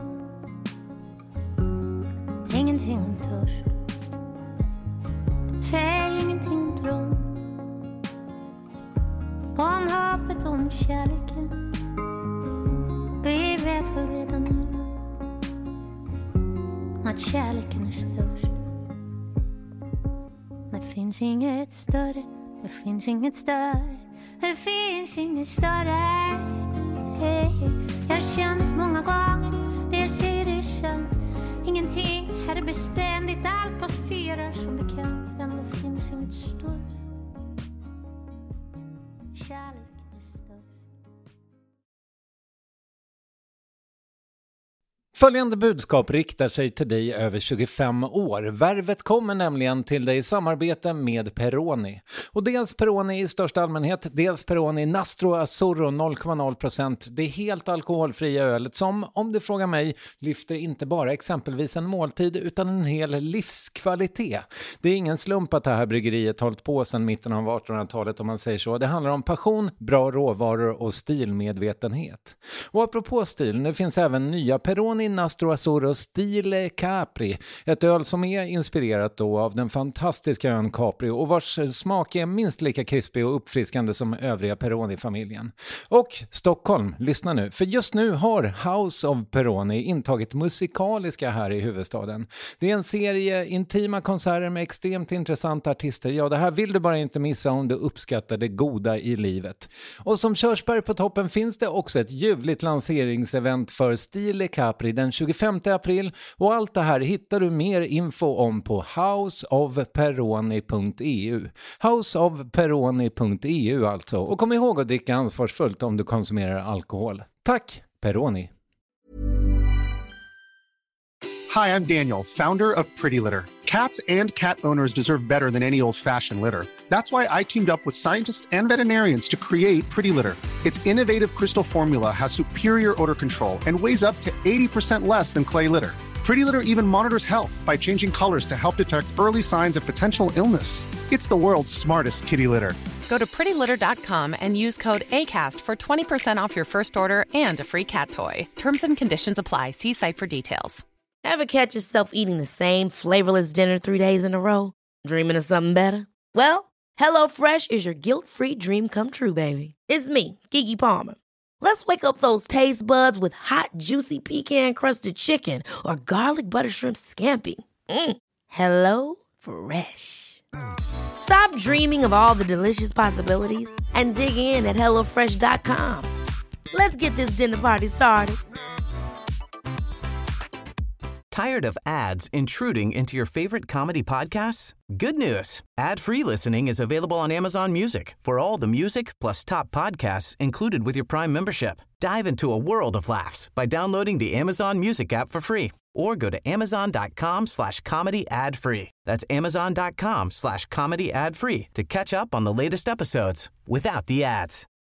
Ingenting om törst. Säg ingenting om tron. Om hoppet, om kärleken. Vi vet väl redan alla att kärleken är störst. Det finns inget större. Det finns inget större. Det finns inget större. Jag har känt många gånger det jag säger det är sant. Ingenting här är beständigt. Allt passerar som bekant. Men det finns inget större. Kärleken är större. Följande budskap riktar sig till dig över 25 år. Värvet kommer nämligen till dig i samarbete med Peroni. Och dels Peroni i största allmänhet, dels Peroni Nastro Azzurro 0,0%. Det är helt alkoholfria ölet som, om du frågar mig, lyfter inte bara exempelvis en måltid utan en hel livskvalitet. Det är ingen slump att det här bryggeriet hållit på sedan mitten av 1800-talet om man säger så. Det handlar om passion, bra råvaror och stilmedvetenhet. Och apropå stil, nu finns även nya Peroni Nastro Azzurro Stile Capri, ett öl som är inspirerat då av den fantastiska ön Capri och vars smak är minst lika krispig och uppfriskande som övriga Peroni-familjen. Och Stockholm, lyssna nu, för just nu har House of Peroni intagit musikaliska här i huvudstaden. Det är en serie intima konserter med extremt intressanta artister. Ja, det här vill du bara inte missa om du uppskattar det goda i livet. Och som körsbär på toppen finns det också ett ljuvligt lanseringsevent för Stile Capri den 25 april och allt det här hittar du mer info om på houseofperoni.eu. Houseofperoni.eu alltså. Och kom ihåg att dricka ansvarsfullt om du konsumerar alkohol. Tack, Peroni! Hi, I'm Daniel, founder of Pretty Litter. Cats and cat owners deserve better than any old-fashioned litter. That's why I teamed up with scientists and veterinarians to create Pretty Litter. Its innovative crystal formula has superior odor control and weighs up to 80% less than clay litter. Pretty Litter even monitors health by changing colors to help detect early signs of potential illness. It's the world's smartest kitty litter. Go to prettylitter.com and use code ACAST for 20% off your first order and a free cat toy. Terms and conditions apply. See site for details. Ever catch yourself eating the same flavorless dinner 3 days in a row? Dreaming of something better? Well, HelloFresh is your guilt-free dream come true, baby. It's me, Keke Palmer. Let's wake up those taste buds with hot, juicy pecan-crusted chicken or garlic butter shrimp scampi. Hello Fresh. Stop dreaming of all the delicious possibilities and dig in at HelloFresh.com. Let's get this dinner party started. Tired of ads intruding into your favorite comedy podcasts? Good news. Ad-free listening is available on Amazon Music for all the music plus top podcasts included with your Prime membership. Dive into a world of laughs by downloading the Amazon Music app for free or go to amazon.com/comedy ad-free. That's amazon.com/comedy ad-free to catch up on the latest episodes without the ads.